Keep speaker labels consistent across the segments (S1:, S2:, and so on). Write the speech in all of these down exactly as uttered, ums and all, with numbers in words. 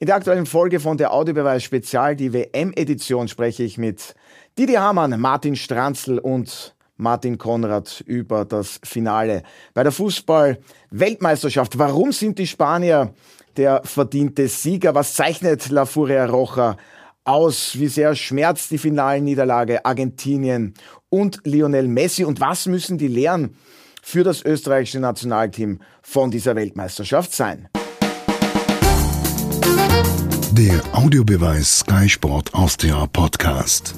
S1: In der aktuellen Folge von der Audiobeweis Spezial, die W M-Edition, spreche ich mit Didi Hamann, Martin Stranzl und Martin Konrad über das Finale bei der Fußball-Weltmeisterschaft. Warum sind die Spanier der verdiente Sieger? Was zeichnet La Furia Roja aus? Wie sehr schmerzt die Finalniederlage Argentinien und Lionel Messi? Und was müssen die Lehren für das österreichische Nationalteam von dieser Weltmeisterschaft sein?
S2: Der Audiobeweis Sky Sport Austria Podcast.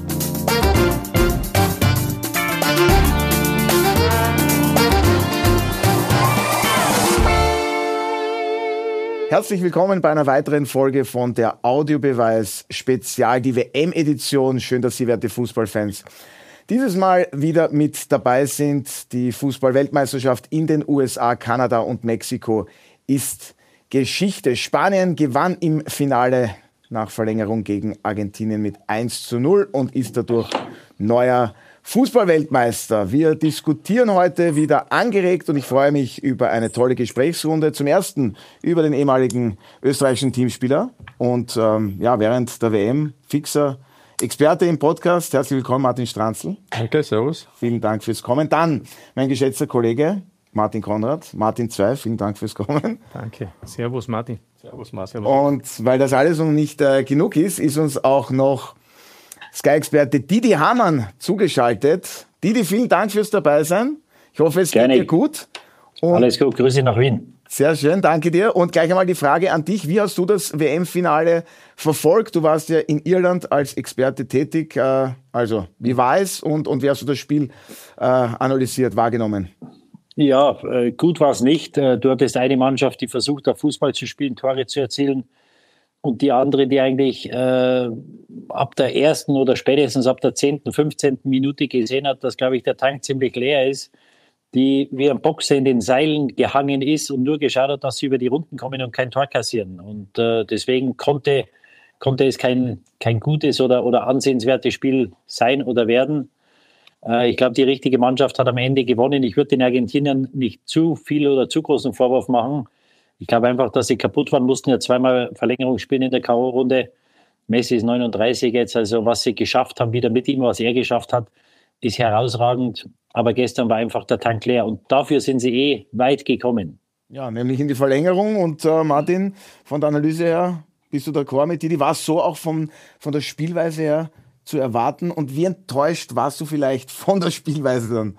S1: Herzlich willkommen bei einer weiteren Folge von der Audiobeweis Spezial, die W M-Edition. Schön, dass Sie, werte Fußballfans, dieses Mal wieder mit dabei sind. Die Fußball-Weltmeisterschaft in den U S A, Kanada und Mexiko ist Geschichte. Spanien gewann im Finale nach Verlängerung gegen Argentinien mit eins zu null und ist dadurch neuer Fußball-Weltmeister. Wir diskutieren heute wieder angeregt und ich freue mich über eine tolle Gesprächsrunde. Zum ersten über den ehemaligen österreichischen Teamspieler und ähm, ja, während der W M fixer Experte im Podcast. Herzlich willkommen, Martin Stranzl.
S3: Danke, servus.
S1: Vielen Dank fürs Kommen. Dann mein geschätzter Kollege Martin Konrad. Martin zwei, vielen Dank fürs Kommen.
S3: Danke. Servus, Martin. Servus, Martin.
S1: Und weil das alles noch nicht äh, genug ist, ist uns auch noch Sky-Experte Didi Hamann zugeschaltet. Didi, vielen Dank fürs Dabeisein. Ich hoffe, es
S4: Gerne.
S1: geht dir gut. Und
S4: Alles gut, Grüße nach Wien.
S1: Sehr schön, danke dir. Und gleich einmal die Frage an dich. Wie hast du das W M-Finale verfolgt? Du warst ja in Irland als Experte tätig. Äh, also, wie war es und, und wie hast du das Spiel äh, analysiert, wahrgenommen?
S4: Ja, äh, gut war es nicht. Äh, du hattest eine Mannschaft, die versucht hat, Fußball zu spielen, Tore zu erzielen. Und die andere, die eigentlich äh, ab der ersten oder spätestens ab der zehnten, fünfzehnten Minute gesehen hat, dass, glaube ich, der Tank ziemlich leer ist, die wie ein Boxer in den Seilen gehangen ist und nur geschaut hat, dass sie über die Runden kommen und kein Tor kassieren. Und äh, deswegen konnte, konnte es kein, kein gutes oder, oder ansehenswertes Spiel sein oder werden. Äh, ich glaube, die richtige Mannschaft hat am Ende gewonnen. Ich würde den Argentiniern nicht zu viel oder zu großen Vorwurf machen. Ich glaube einfach, dass sie kaputt waren, mussten ja zweimal Verlängerung spielen in der K O-Runde. Messi ist neununddreißig jetzt, also was sie geschafft haben, wieder mit ihm, was er geschafft hat, ist herausragend. Aber gestern war einfach der Tank leer und dafür sind sie eh weit gekommen.
S1: Ja, nämlich in die Verlängerung. Und äh, Martin, von der Analyse her, bist du d'accord mit Didi? War es so auch vom, von der Spielweise her zu erwarten? Und wie enttäuscht warst du vielleicht von der Spielweise dann?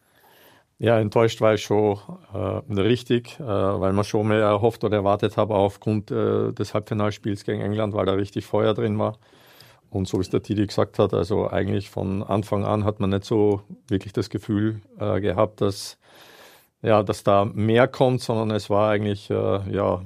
S3: Ja, enttäuscht war ich schon äh, richtig, äh, weil man schon mehr erhofft oder erwartet habe aufgrund äh, des Halbfinalspiels gegen England, weil da richtig Feuer drin war. Und so wie es der Didi gesagt hat, also eigentlich von Anfang an hat man nicht so wirklich das Gefühl äh, gehabt, dass, ja, dass da mehr kommt, sondern es war eigentlich äh, ja,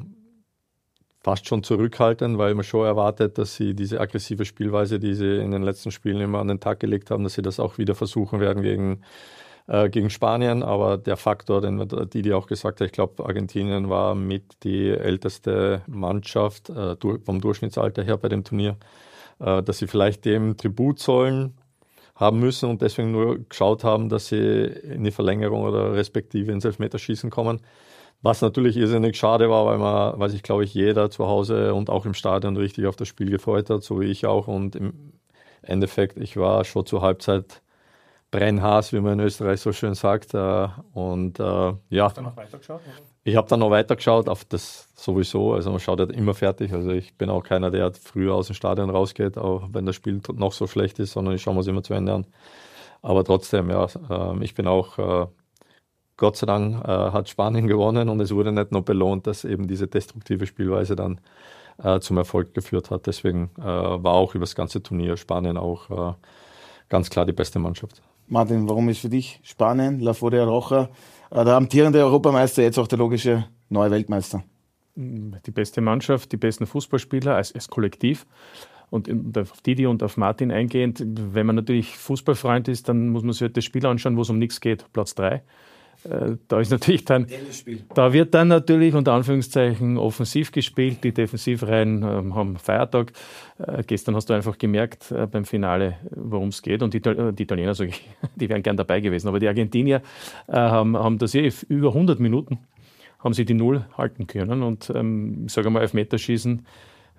S3: fast schon zurückhaltend, weil man schon erwartet, dass sie diese aggressive Spielweise, die sie in den letzten Spielen immer an den Tag gelegt haben, dass sie das auch wieder versuchen werden gegen gegen Spanien, aber der Faktor, den Didi auch gesagt hat, ich glaube, Argentinien war mit die älteste Mannschaft äh, vom Durchschnittsalter her bei dem Turnier, äh, dass sie vielleicht dem Tribut zollen haben müssen und deswegen nur geschaut haben, dass sie in die Verlängerung oder respektive ins Elfmeterschießen kommen. Was natürlich irrsinnig schade war, weil man, weil sich, glaube ich, jeder zu Hause und auch im Stadion richtig auf das Spiel gefreut hat, so wie ich auch. Und im Endeffekt, ich war schon zur Halbzeit Brennhaß, wie man in Österreich so schön sagt. Und äh, ja,
S5: Hast du noch weitergeschaut? Oder?
S3: Ich habe dann noch weitergeschaut, auf das sowieso. Also man schaut ja immer fertig. Also ich bin auch keiner, der früher aus dem Stadion rausgeht, auch wenn das Spiel noch so schlecht ist, sondern ich schaue mir es immer zu Ende an. Aber trotzdem, ja, äh, ich bin auch, äh, Gott sei Dank äh, hat Spanien gewonnen und es wurde nicht nur belohnt, dass eben diese destruktive Spielweise dann äh, zum Erfolg geführt hat. Deswegen äh, war auch über das ganze Turnier Spanien auch äh, ganz klar die beste Mannschaft.
S1: Martin, warum ist für dich Spanien, La Furia Roja, der amtierende Europameister, jetzt auch der logische neue Weltmeister?
S5: Die beste Mannschaft, die besten Fußballspieler als, als Kollektiv. Und auf Didi und auf Martin eingehend, wenn man natürlich Fußballfreund ist, dann muss man sich halt das Spiel anschauen, wo es um nichts geht. Platz drei. Da ist natürlich dann, da wird dann natürlich unter Anführungszeichen offensiv gespielt. Die Defensivreihen äh, haben Feiertag. Äh, gestern hast du einfach gemerkt äh, beim Finale, worum es geht. Und die, die Italiener, sag ich, die wären gern dabei gewesen. Aber die Argentinier äh, haben, haben das eh über hundert Minuten haben sie die Null halten können. Und ähm, ich sage mal, Elfmeterschießen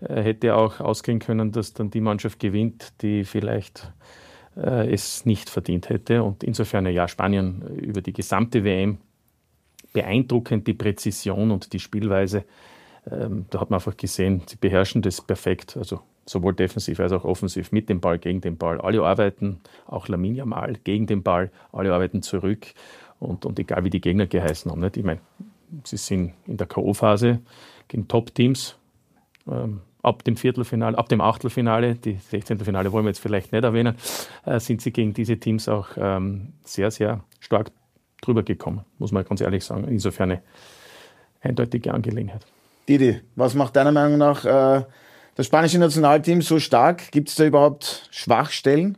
S5: äh, hätte auch ausgehen können, dass dann die Mannschaft gewinnt, die vielleicht äh, es nicht verdient hätte. Und insofern, ja, Spanien über die gesamte W M beeindruckend, die Präzision und die Spielweise. Ähm, da hat man einfach gesehen, sie beherrschen das perfekt, also sowohl defensiv als auch offensiv, mit dem Ball, gegen den Ball. Alle arbeiten, auch Lamine Yamal, gegen den Ball, alle arbeiten zurück und, und egal wie die Gegner geheißen haben. Nicht? Ich meine, sie sind in der K O-Phase gegen Top-Teams, ähm, ab dem Viertelfinale, ab dem Achtelfinale, die Sechzehntelfinale wollen wir jetzt vielleicht nicht erwähnen, äh, sind sie gegen diese Teams auch ähm, sehr, sehr stark drüber gekommen, muss man ganz ehrlich sagen. Insofern eine eindeutige Angelegenheit.
S1: Didi, was macht deiner Meinung nach äh, das spanische Nationalteam so stark? Gibt es da überhaupt Schwachstellen?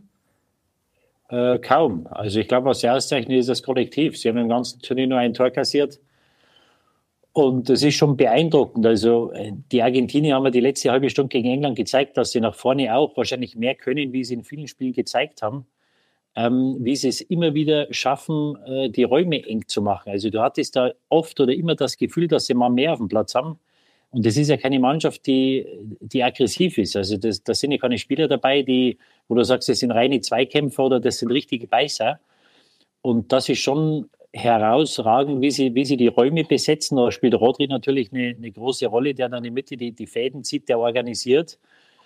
S4: Äh, kaum. Also ich glaube, was sie auszeichnet, ist das Kollektiv. Sie haben im ganzen Turnier nur ein Tor kassiert. Und das ist schon beeindruckend. Also die Argentinier haben ja die letzte halbe Stunde gegen England gezeigt, dass sie nach vorne auch wahrscheinlich mehr können, wie sie in vielen Spielen gezeigt haben. Ähm, wie sie es immer wieder schaffen, äh, die Räume eng zu machen. Also du hattest da oft oder immer das Gefühl, dass sie mal mehr auf dem Platz haben. Und das ist ja keine Mannschaft, die, die aggressiv ist. Also das, das sind ja keine Spieler dabei, die, wo du sagst, das sind reine Zweikämpfer oder das sind richtige Beißer. Und das ist schon herausragend, wie sie, wie sie die Räume besetzen. Da spielt Rodri natürlich eine, eine große Rolle, der dann in der Mitte die, die Fäden zieht, der organisiert.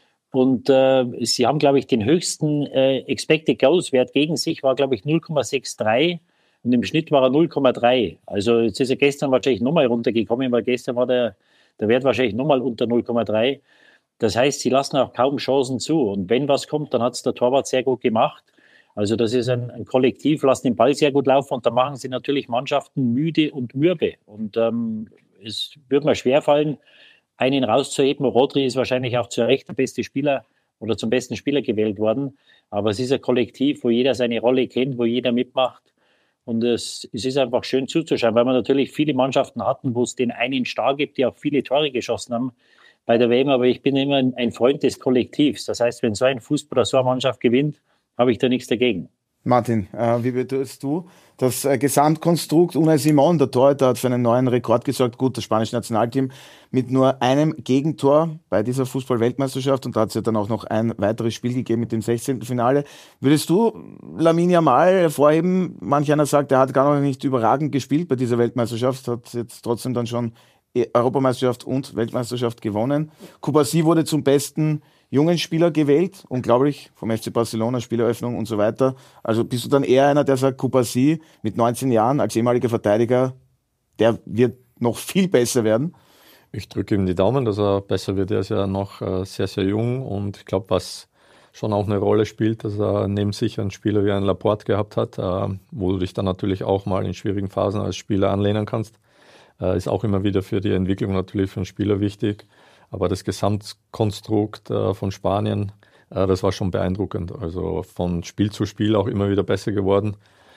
S4: Und äh, sie haben, glaube ich, den höchsten äh, Expected Goals Wert gegen sich, war, glaube ich, null Komma dreiundsechzig und im Schnitt war er null Komma drei. Also jetzt ist er gestern wahrscheinlich nochmal runtergekommen, weil gestern war der Der Wert wahrscheinlich nochmal unter null Komma drei. Das heißt, sie lassen auch kaum Chancen zu. Und wenn was kommt, dann hat es der Torwart sehr gut gemacht. Also das ist ein, ein Kollektiv, lassen den Ball sehr gut laufen. Und da machen sie natürlich Mannschaften müde und mürbe. Und ähm, es wird mir schwerfallen, einen rauszuheben. Rodri ist wahrscheinlich auch zu Recht der beste Spieler oder zum besten Spieler gewählt worden. Aber es ist ein Kollektiv, wo jeder seine Rolle kennt, wo jeder mitmacht. Und es, es ist einfach schön zuzuschauen, weil wir natürlich viele Mannschaften hatten, wo es den einen Star gibt, die auch viele Tore geschossen haben bei der W M. Aber ich bin immer ein Freund des Kollektivs. Das heißt, wenn so ein Fußballer, so eine Mannschaft gewinnt, habe ich da nichts dagegen.
S1: Martin, äh, wie beurteilst du das äh, Gesamtkonstrukt? Unai Simon, der Torhüter, hat für einen neuen Rekord gesorgt. Gut, das spanische Nationalteam mit nur einem Gegentor bei dieser Fußball-Weltmeisterschaft, und da hat es ja dann auch noch ein weiteres Spiel gegeben mit dem sechzehnten Finale. Würdest du Lamine Yamal hervorheben? Manch einer sagt, er hat gar noch nicht überragend gespielt bei dieser Weltmeisterschaft, hat jetzt trotzdem dann schon Europameisterschaft und Weltmeisterschaft gewonnen. Kubasi wurde zum besten jungen Spieler gewählt, unglaublich, vom F C Barcelona, Spieleröffnung und so weiter. Also bist du dann eher einer, der sagt, Kubasi mit neunzehn Jahren als ehemaliger Verteidiger, der wird noch viel besser werden?
S3: Ich drücke ihm die Daumen, dass er besser wird. Er ist ja noch äh, sehr, sehr jung, und ich glaube, was schon auch eine Rolle spielt, dass er neben sich einen Spieler wie einen Laporte gehabt hat, äh, wo du dich dann natürlich auch mal in schwierigen Phasen als Spieler anlehnen kannst. Äh, ist auch immer wieder für die Entwicklung natürlich für einen Spieler wichtig. Aber das Gesamtkonstrukt äh, von Spanien, äh, das war schon beeindruckend. Also von Spiel zu Spiel auch immer wieder besser geworden.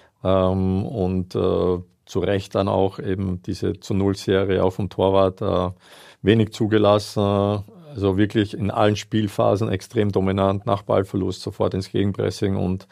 S3: Ähm, und äh, zu Recht dann auch eben diese zu Null-Serie auch vom Torwart äh, wenig zugelassen. Also wirklich in allen Spielphasen extrem dominant, nach Ballverlust sofort ins Gegenpressing. Und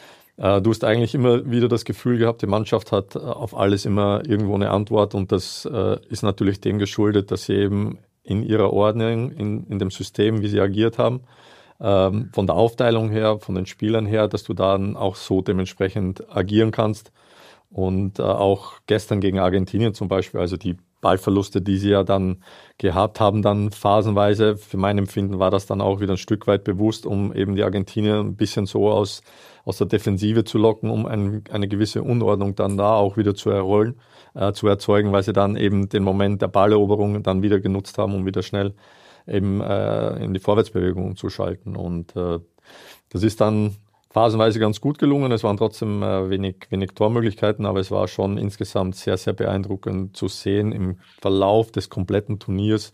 S3: äh, du hast eigentlich immer wieder das Gefühl gehabt, die Mannschaft hat äh, auf alles immer irgendwo eine Antwort. Und das äh, ist natürlich dem geschuldet, dass sie eben in ihrer Ordnung, in, in dem System, wie sie agiert haben, ähm, von der Aufteilung her, von den Spielern her, dass du dann auch so dementsprechend agieren kannst. Und äh, auch gestern gegen Argentinien zum Beispiel, also die Ballverluste, die sie ja dann gehabt haben, dann phasenweise, für mein Empfinden war das dann auch wieder ein Stück weit bewusst, um eben die Argentinier ein bisschen so aus, aus der Defensive zu locken, um ein, eine gewisse Unordnung dann da auch wieder zu errollen, äh, zu erzeugen, weil sie dann eben den Moment der Balleroberung dann wieder genutzt haben, um wieder schnell eben äh, in die Vorwärtsbewegung zu schalten. Und äh, das ist dann phasenweise ganz gut gelungen. Es waren trotzdem äh, wenig, wenig Tormöglichkeiten, aber es war schon insgesamt sehr, sehr beeindruckend zu sehen im Verlauf des kompletten Turniers,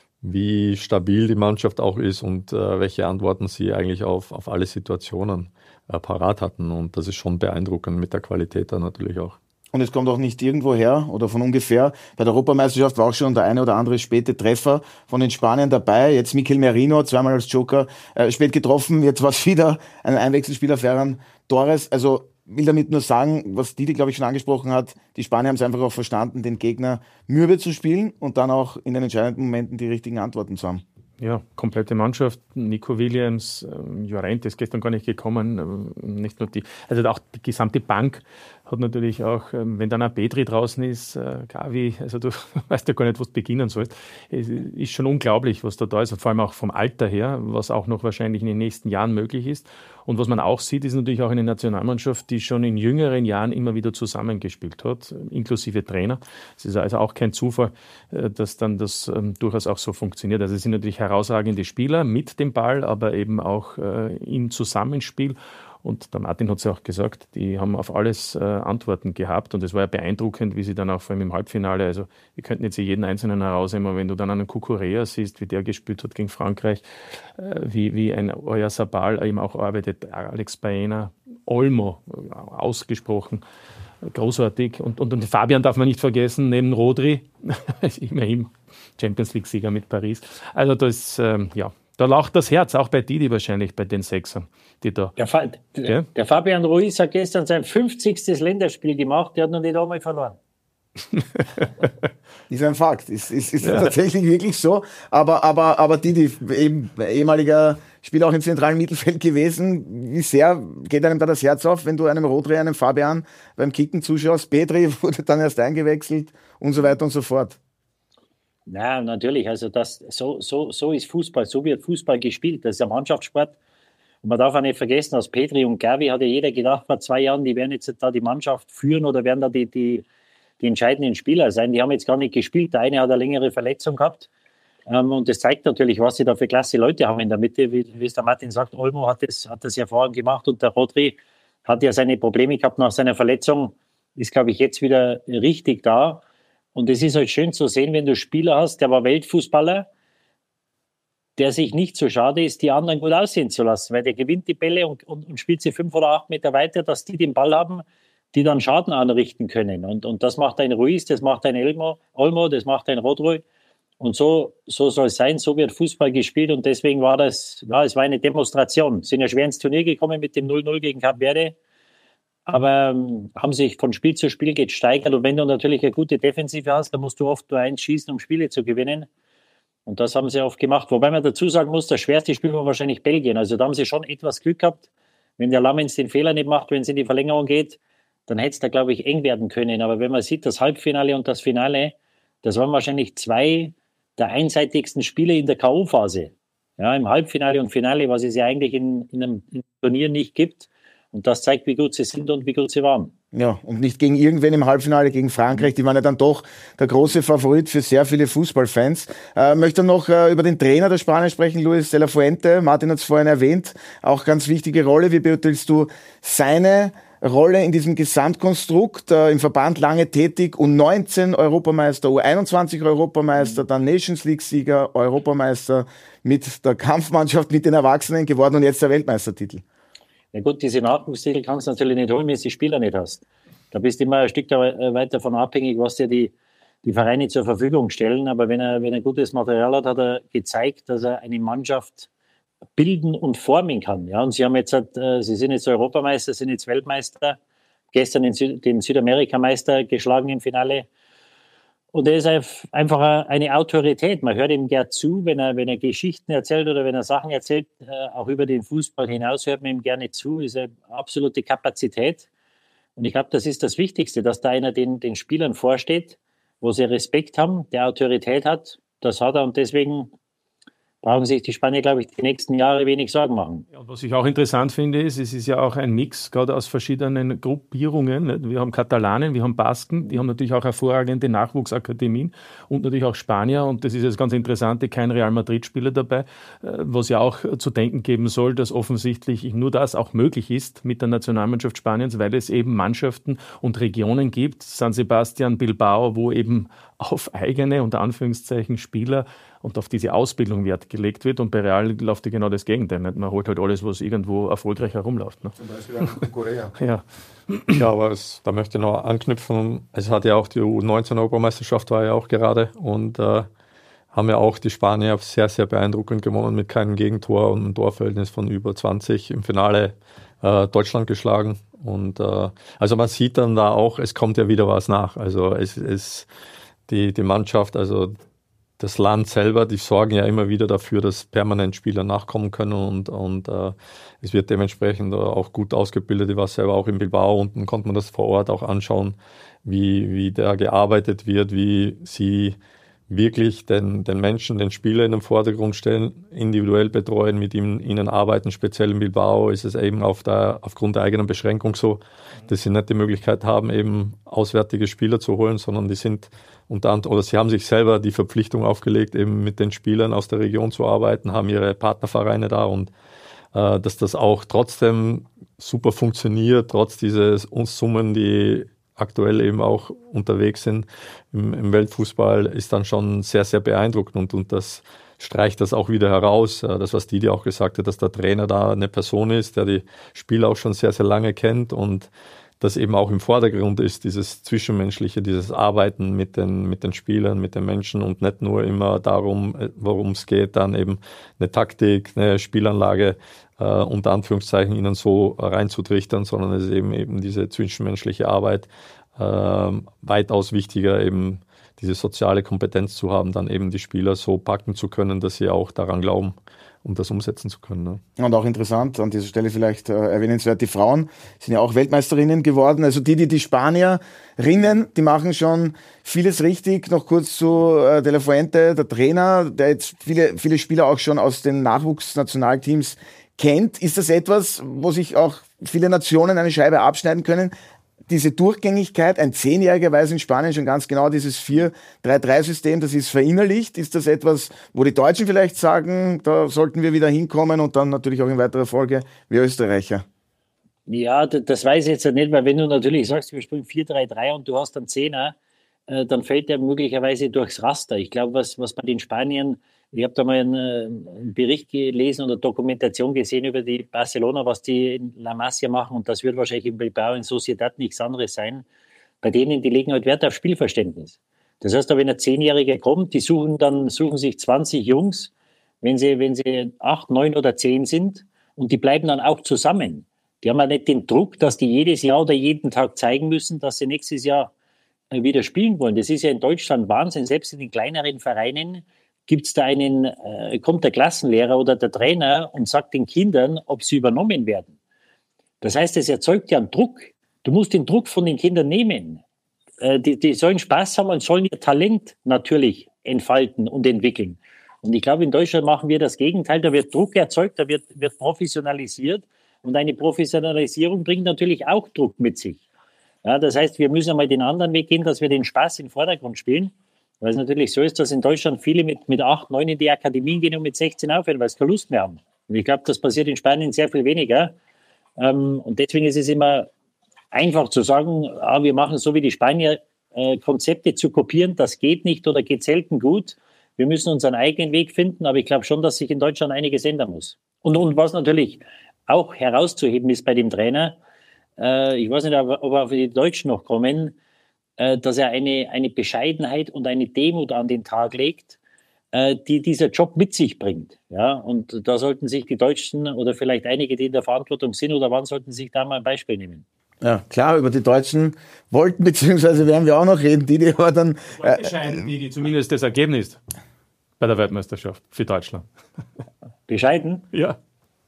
S3: wie stabil die Mannschaft auch ist und äh, welche Antworten sie eigentlich auf, auf alle Situationen äh, parat hatten. Und das ist schon beeindruckend mit der Qualität da natürlich auch.
S1: Und es kommt auch nicht irgendwo her oder von ungefähr. Bei der Europameisterschaft war auch schon der eine oder andere späte Treffer von den Spaniern dabei. Jetzt Mikel Merino, zweimal als Joker, äh, spät getroffen. Jetzt war es wieder ein Einwechselspieler, Ferran Torres. Also will damit nur sagen, was Didi, glaube ich, schon angesprochen hat, die Spanier haben es einfach auch verstanden, den Gegner mürbe zu spielen und dann auch in den entscheidenden Momenten die richtigen Antworten zu haben.
S5: Ja, komplette Mannschaft. Nico Williams, Llorente ist gestern gar nicht gekommen. Nicht nur die, also auch die gesamte Bank hat natürlich auch, wenn dann ein Petri draußen ist, Gavi, also du weißt ja gar nicht, was du beginnen sollst. Es ist schon unglaublich, was da da ist, vor allem auch vom Alter her, was auch noch wahrscheinlich in den nächsten Jahren möglich ist. Und was man auch sieht, ist natürlich auch eine Nationalmannschaft, die schon in jüngeren Jahren immer wieder zusammengespielt hat, inklusive Trainer. Es ist also auch kein Zufall, dass dann das ähm, durchaus auch so funktioniert. Also es sind natürlich herausragende Spieler mit dem Ball, aber eben auch äh, im Zusammenspiel. Und der Martin hat es ja auch gesagt, die haben auf alles äh, Antworten gehabt. Und es war ja beeindruckend, wie sie dann auch vor allem im Halbfinale, also wir könnten jetzt jeden Einzelnen herausheben, aber wenn du dann einen Kukurea siehst, wie der gespielt hat gegen Frankreich, äh, wie, wie ein Oyarzabal eben auch arbeitet, Alex Baena, Olmo, äh, ausgesprochen großartig. Und, und, und Fabian darf man nicht vergessen, neben Rodri, immerhin Champions League-Sieger mit Paris. Also das, ähm, ja, da lacht das Herz, auch bei Didi wahrscheinlich, bei den Sechsern, die da...
S4: Der, Fa- ja? der Fabian Ruiz hat gestern sein fünfzigstes Länderspiel gemacht, der hat noch nicht einmal verloren.
S1: Ist ein Fakt, ist, ist, ist
S5: Ja.
S1: tatsächlich wirklich so. Aber, aber, aber Didi, eben ehemaliger Spieler auch im zentralen Mittelfeld gewesen, wie sehr geht einem da das Herz auf, wenn du einem Rodri, einem Fabian beim Kicken zuschaust? Petri wurde dann erst eingewechselt und so weiter und so fort.
S4: Ja, natürlich. Also das, so, so, so ist Fußball, so wird Fußball gespielt. Das ist ein Mannschaftssport. Und man darf auch nicht vergessen, aus Petri und Gavi hat ja jeder gedacht, vor zwei Jahren, die werden jetzt da die Mannschaft führen oder werden da die, die, die entscheidenden Spieler sein. Die haben jetzt gar nicht gespielt. Der eine hat eine längere Verletzung gehabt. Ähm, und das zeigt natürlich, was sie da für klasse Leute haben in der Mitte. Wie, wie es der Martin sagt, Olmo hat das, hat das hervorragend gemacht und der Rodri hat ja seine Probleme gehabt nach seiner Verletzung. Ist, glaube ich, jetzt wieder richtig da. Und es ist halt schön zu sehen, wenn du Spieler hast, der war Weltfußballer, der sich nicht so schade ist, die anderen gut aussehen zu lassen, weil der gewinnt die Bälle und, und, und spielt sie fünf oder acht Meter weiter, dass die den Ball haben, die dann Schaden anrichten können. Und, und das macht ein Ruiz, das macht ein Elmo, Olmo, das macht ein Rodri. Und so, so soll es sein, so wird Fußball gespielt und deswegen war das, ja, es war eine Demonstration. Sind ja schwer ins Turnier gekommen mit dem null null gegen Kap Verde, aber ähm, haben sich von Spiel zu Spiel gesteigert. Und wenn du natürlich eine gute Defensive hast, dann musst du oft nur eins schießen, um Spiele zu gewinnen. Und das haben sie oft gemacht. Wobei man dazu sagen muss, das schwerste Spiel war wahrscheinlich Belgien. Also da haben sie schon etwas Glück gehabt. Wenn der Lammens den Fehler nicht macht, wenn es in die Verlängerung geht, dann hätte es da, glaube ich, eng werden können. Aber wenn man sieht, das Halbfinale und das Finale, das waren wahrscheinlich zwei der einseitigsten Spiele in der K O-Phase. Ja, im Halbfinale und Finale, was es ja eigentlich in, in einem Turnier nicht gibt. Und das zeigt, wie gut sie sind und wie gut sie waren.
S1: Ja, und nicht gegen irgendwen im Halbfinale, gegen Frankreich. Die waren ja dann doch der große Favorit für sehr viele Fußballfans. Äh, möchte noch äh, über den Trainer der Spanier sprechen, Luis de la Fuente. Martin hat es vorhin erwähnt. Auch ganz wichtige Rolle. Wie beurteilst du seine Rolle in diesem Gesamtkonstrukt? Äh, im Verband lange tätig, U neunzehn Europameister, U einundzwanzig Europameister, dann Nations League-Sieger, Europameister mit der Kampfmannschaft, mit den Erwachsenen geworden und jetzt der Weltmeistertitel.
S4: Ja gut, diese Nachwuchstitel kannst du natürlich nicht holen, wenn du die Spieler nicht hast. Da bist du immer ein Stück weit davon abhängig, was dir die, die Vereine zur Verfügung stellen. Aber wenn er, wenn er gutes Material hat, hat er gezeigt, dass er eine Mannschaft bilden und formen kann. Ja, und sie haben jetzt, äh, sie sind jetzt Europameister, sind jetzt Weltmeister, gestern den, Süd, den Südamerikameister geschlagen im Finale. Und er ist einfach eine Autorität. Man hört ihm gern zu, wenn er, wenn er Geschichten erzählt oder wenn er Sachen erzählt, äh, auch über den Fußball hinaus hört man ihm gerne zu. Ist eine absolute Kapazität. Und ich glaube, das ist das Wichtigste, dass da einer den, den Spielern vorsteht, wo sie Respekt haben, der Autorität hat. Das hat er und deswegen brauchen sich die Spanier, glaube ich, die nächsten Jahre wenig Sorgen machen.
S5: Ja, was ich auch interessant finde, ist, es ist ja auch ein Mix, gerade aus verschiedenen Gruppierungen. Nicht? Wir haben Katalanen, wir haben Basken, die haben natürlich auch hervorragende Nachwuchsakademien und natürlich auch Spanier. Und das ist jetzt ganz interessant, kein Real Madrid-Spieler dabei, was ja auch zu denken geben soll, dass offensichtlich nur das auch möglich ist mit der Nationalmannschaft Spaniens, weil es eben Mannschaften und Regionen gibt, San Sebastian, Bilbao, wo eben auf eigene, unter Anführungszeichen, Spieler und auf diese Ausbildung Wert gelegt wird. Und bei Real läuft ja genau das Gegenteil. Nicht? Man holt halt alles, was irgendwo erfolgreich herumläuft. Ne?
S1: Zum Beispiel in Korea.
S5: Ja.
S3: Ja, aber es, da möchte ich noch anknüpfen. Es hat ja auch die U neunzehn Europameisterschaft war ja auch gerade und äh, haben ja auch die Spanier sehr, sehr beeindruckend gewonnen mit keinem Gegentor und einem Torverhältnis von über zwanzig. Im Finale äh, Deutschland geschlagen. Und äh, also man sieht dann da auch, es kommt ja wieder was nach. Also es ist die, die Mannschaft, also das Land selber, die sorgen ja immer wieder dafür, dass permanent Spieler nachkommen können und, und äh, es wird dementsprechend auch gut ausgebildet. Ich war selber auch in Bilbao, unten konnte man das vor Ort auch anschauen, wie, wie da gearbeitet wird, wie sie wirklich den, den Menschen, den Spieler in den Vordergrund stellen, individuell betreuen, mit ihm, ihnen arbeiten. Speziell in Bilbao ist es eben auf der, aufgrund der eigenen Beschränkung so, dass sie nicht die Möglichkeit haben, eben auswärtige Spieler zu holen, sondern die sind unter anderem, oder sie haben sich selber die Verpflichtung aufgelegt, eben mit den Spielern aus der Region zu arbeiten, haben ihre Partnervereine da und äh, dass das auch trotzdem super funktioniert, trotz dieses Summen, die aktuell eben auch unterwegs sind im, im Weltfußball, ist dann schon sehr, sehr beeindruckend und, und das streicht das auch wieder heraus. Das, was Didi auch gesagt hat, dass der Trainer da eine Person ist, der die Spieler auch schon sehr, sehr lange kennt und das eben auch im Vordergrund ist, dieses Zwischenmenschliche, dieses Arbeiten mit den, mit den Spielern, mit den Menschen und nicht nur immer darum, worum es geht, dann eben eine Taktik, eine Spielanlage äh, unter Anführungszeichen ihnen so reinzutrichtern, sondern es ist eben eben diese zwischenmenschliche Arbeit äh, weitaus wichtiger, eben diese soziale Kompetenz zu haben, dann eben die Spieler so packen zu können, dass sie auch daran glauben, um das umsetzen zu können. Ne?
S1: Und auch interessant, an dieser Stelle vielleicht äh, erwähnenswert, die Frauen sind ja auch Weltmeisterinnen geworden. Also die, die, die Spanierinnen, die machen schon vieles richtig. Noch kurz zu äh, De La Fuente, der Trainer, der jetzt viele, viele Spieler auch schon aus den Nachwuchsnationalteams kennt. Ist das etwas, wo sich auch viele Nationen eine Scheibe abschneiden können? Diese Durchgängigkeit, ein Zehnjähriger weiß in Spanien schon ganz genau, dieses vier drei drei System, das ist verinnerlicht. Ist das etwas, wo die Deutschen vielleicht sagen, da sollten wir wieder hinkommen und dann natürlich auch in weiterer Folge wir Österreicher?
S4: Ja, das weiß ich jetzt ja nicht, weil wenn du natürlich sagst, wir spielen vier drei drei und du hast einen Zehner, äh, dann fällt der möglicherweise durchs Raster. Ich glaube, was, was bei den Spaniern, ich habe da mal einen, einen Bericht gelesen oder Dokumentation gesehen über die Barcelona, was die in La Masia machen und das wird wahrscheinlich in Bilbao, in Sociedad nichts anderes sein. Bei denen, die legen halt Wert auf Spielverständnis. Das heißt, wenn ein Zehnjähriger kommt, die suchen dann, suchen sich zwanzig Jungs, wenn sie, wenn sie acht, neun oder zehn sind und die bleiben dann auch zusammen. Die haben ja nicht den Druck, dass die jedes Jahr oder jeden Tag zeigen müssen, dass sie nächstes Jahr wieder spielen wollen. Das ist ja in Deutschland Wahnsinn. Selbst in den kleineren Vereinen gibt's da einen, äh, kommt der Klassenlehrer oder der Trainer und sagt den Kindern, ob sie übernommen werden. Das heißt, es erzeugt ja einen Druck. Du musst den Druck von den Kindern nehmen. Äh, die, die sollen Spaß haben und sollen ihr Talent natürlich entfalten und entwickeln. Und ich glaube, in Deutschland machen wir das Gegenteil. Da wird Druck erzeugt, da wird, wird professionalisiert. Und eine Professionalisierung bringt natürlich auch Druck mit sich. Ja, das heißt, wir müssen einmal den anderen Weg gehen, dass wir den Spaß in den Vordergrund spielen. Weil es natürlich so ist, dass in Deutschland viele mit, mit acht, neun in die Akademien gehen und mit sechzehn aufhören, weil sie keine Lust mehr haben. Und ich glaube, das passiert in Spanien sehr viel weniger. Ähm, und deswegen ist es immer einfach zu sagen, ah, wir machen so wie die Spanier, äh, Konzepte zu kopieren. Das geht nicht oder geht selten gut. Wir müssen unseren eigenen Weg finden. Aber ich glaube schon, dass sich in Deutschland einiges ändern muss. Und, und was natürlich auch herauszuheben ist bei dem Trainer, äh, ich weiß nicht, ob auf die Deutschen noch kommen, dass er eine, eine Bescheidenheit und eine Demut an den Tag legt, die dieser Job mit sich bringt. Ja, und da sollten sich die Deutschen oder vielleicht einige, die in der Verantwortung sind oder wann, sollten sich da mal ein Beispiel nehmen.
S1: Ja, klar, über die Deutschen wollten, beziehungsweise werden wir auch noch reden, die, die aber dann...
S5: Äh, bescheiden, die zumindest das Ergebnis bei der Weltmeisterschaft für Deutschland.
S4: Bescheiden?
S5: Ja.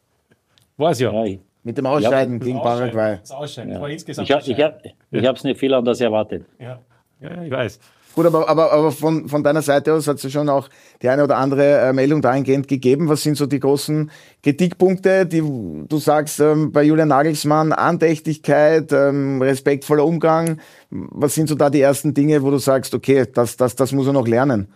S5: Weiß ja. ja
S1: Mit dem Ausscheiden
S5: ja,
S1: gegen
S5: Ausscheiden.
S1: Paraguay.
S5: Das Ausscheiden.
S4: Ja.
S5: Das war insgesamt
S4: ich habe ich hab, ich hab's nicht viel anders erwartet.
S5: Ja, ja ich weiß.
S1: Gut, aber, aber, aber von, von deiner Seite aus hat es ja schon auch die eine oder andere äh, Meldung dahingehend gegeben. Was sind so die großen Kritikpunkte, die du sagst, ähm, bei Julian Nagelsmann, Andächtigkeit, ähm, respektvoller Umgang? Was sind so da die ersten Dinge, wo du sagst, okay, das, das, das muss er noch lernen?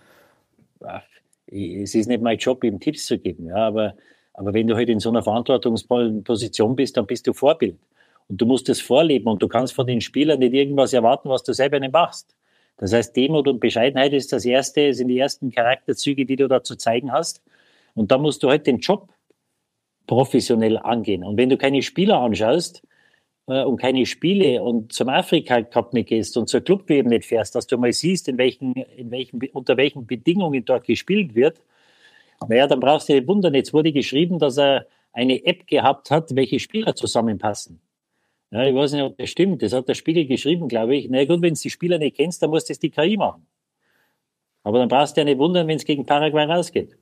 S4: Es ist nicht mein Job, ihm Tipps zu geben, ja, aber Aber wenn du halt in so einer Verantwortungsposition bist, dann bist du Vorbild. Und du musst es vorleben und du kannst von den Spielern nicht irgendwas erwarten, was du selber nicht machst. Das heißt, Demut und Bescheidenheit ist das erste, sind die ersten Charakterzüge, die du da zu zeigen hast. Und da musst du halt den Job professionell angehen. Und wenn du keine Spieler anschaust äh, und keine Spiele und zum Afrika Cup nicht gehst und zur Club-W M nicht fährst, dass du mal siehst, in welchen, in welchen, unter welchen Bedingungen dort gespielt wird, naja, dann brauchst du nicht wundern. Jetzt wurde geschrieben, dass er eine App gehabt hat, welche Spieler zusammenpassen. Ja, ich weiß nicht, ob das stimmt. Das hat der Spiegel geschrieben, glaube ich. Na gut, wenn du die Spieler nicht kennst, dann musst du das die K I machen. Aber dann brauchst du ja nicht wundern, wenn es gegen Paraguay rausgeht.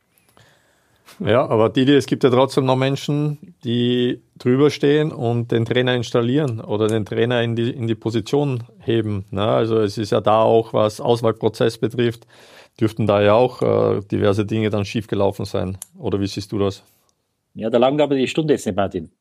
S3: Ja, aber Didi, es gibt ja trotzdem noch Menschen, die drüber stehen und den Trainer installieren oder den Trainer in die, in die Position heben. Ne? Also es ist ja da auch, was Auswahlprozess betrifft, dürften da ja auch äh, diverse Dinge dann schiefgelaufen sein. Oder wie siehst du das?
S4: Ja, da langt aber die Stunde jetzt nicht, Martin.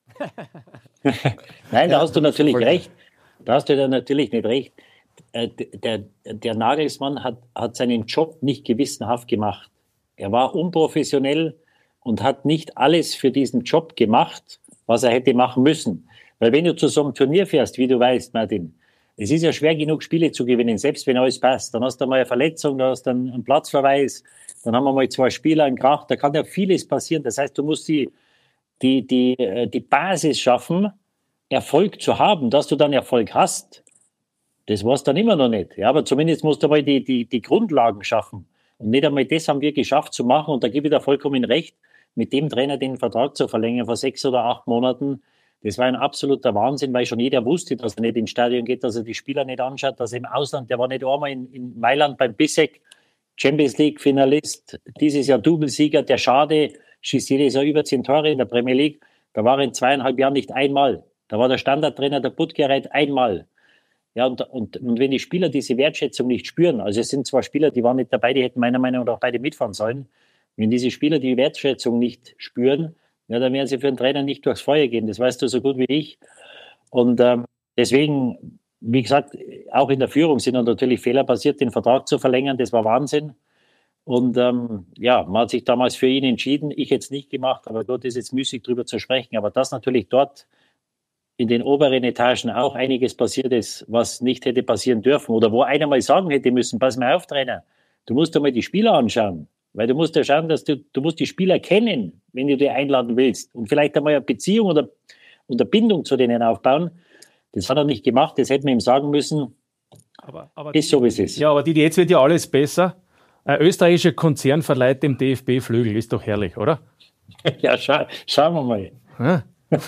S4: Nein, da hast du natürlich recht. Da hast du da natürlich nicht recht. Äh, der, der Nagelsmann hat, hat seinen Job nicht gewissenhaft gemacht. Er war unprofessionell und hat nicht alles für diesen Job gemacht, was er hätte machen müssen. Weil wenn du zu so einem Turnier fährst, wie du weißt, Martin, es ist ja schwer genug, Spiele zu gewinnen, selbst wenn alles passt. Dann hast du mal eine Verletzung, da hast du einen Platzverweis, dann haben wir mal zwei Spieler, einen Krach, da kann ja vieles passieren. Das heißt, du musst die, die, die, die Basis schaffen, Erfolg zu haben, dass du dann Erfolg hast. Das war es dann immer noch nicht. Ja, aber zumindest musst du mal die, die, die Grundlagen schaffen. Und nicht einmal das haben wir geschafft zu machen. Und da gebe ich dir vollkommen recht, mit dem Trainer den Vertrag zu verlängern vor sechs oder acht Monaten, das war ein absoluter Wahnsinn, weil schon jeder wusste, dass er nicht ins Stadion geht, dass er die Spieler nicht anschaut, dass er im Ausland, der war nicht einmal in, in Mailand beim Bissek, Champions League Finalist, dieses Jahr Doublesieger, der Schade, schießt jedes Jahr über zehn Tore in der Premier League, da war er in zweieinhalb Jahren nicht einmal. Da war der Standardtrainer der Puttgerät einmal. Ja, und, und, und wenn die Spieler diese Wertschätzung nicht spüren, also es sind zwar Spieler, die waren nicht dabei, die hätten meiner Meinung nach auch beide mitfahren sollen, wenn diese Spieler die Wertschätzung nicht spüren, ja, dann werden sie für den Trainer nicht durchs Feuer gehen. Das weißt du so gut wie ich. Und ähm, deswegen, wie gesagt, auch in der Führung sind natürlich Fehler passiert, den Vertrag zu verlängern. Das war Wahnsinn. Und ähm, ja, man hat sich damals für ihn entschieden. Ich hätte es nicht gemacht, aber Gott, ist jetzt müßig drüber zu sprechen. Aber dass natürlich dort in den oberen Etagen auch einiges passiert ist, was nicht hätte passieren dürfen. Oder wo einer mal sagen hätte müssen, pass mal auf, Trainer, du musst dir mal die Spieler anschauen. Weil du musst ja schauen, dass du, du musst die Spieler kennen, wenn du die einladen willst. Und vielleicht einmal eine Beziehung oder, oder Bindung zu denen aufbauen. Das hat er nicht gemacht, das hätten wir ihm sagen müssen.
S5: Aber, aber
S4: ist so, wie es ist.
S5: Ja, aber die, jetzt wird ja alles besser. Ein österreichischer Konzern verleiht dem D F B Flügel, ist doch herrlich, oder?
S4: Ja, schau, schauen wir mal.
S5: Ja.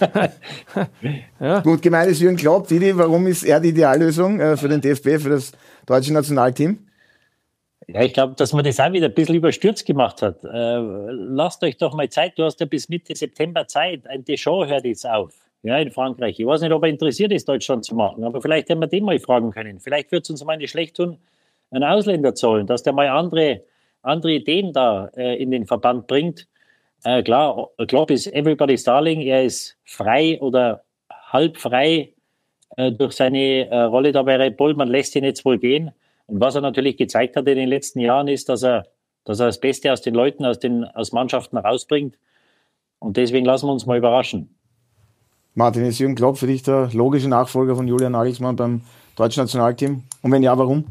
S1: Ja. Gut gemeint ist Jürgen Klopp. Didi, warum ist er die Ideallösung äh, für den D F B, für das deutsche Nationalteam?
S4: Ja, ich glaube, dass man das auch wieder ein bisschen überstürzt gemacht hat. Äh, lasst euch doch mal Zeit, du hast ja bis Mitte September Zeit. Ein Deschamps hört jetzt auf, ja, in Frankreich. Ich weiß nicht, ob er interessiert ist, Deutschland zu machen, aber vielleicht hätten wir den mal fragen können. Vielleicht wird es uns mal nicht schlecht tun, einen Ausländer zu holen, dass der mal andere, andere Ideen da äh, in den Verband bringt. Äh, klar, Klopp ist everybody's darling, er ist frei oder halb frei äh, durch seine äh, Rolle da bei Red Bull, man lässt ihn jetzt wohl gehen. Und was er natürlich gezeigt hat in den letzten Jahren ist, dass er, dass er das Beste aus den Leuten, aus den aus Mannschaften rausbringt. Und deswegen lassen wir uns mal überraschen.
S1: Martin, ist Jürgen Klopp für dich der logische Nachfolger von Julian Nagelsmann beim deutschen Nationalteam? Und wenn ja, warum?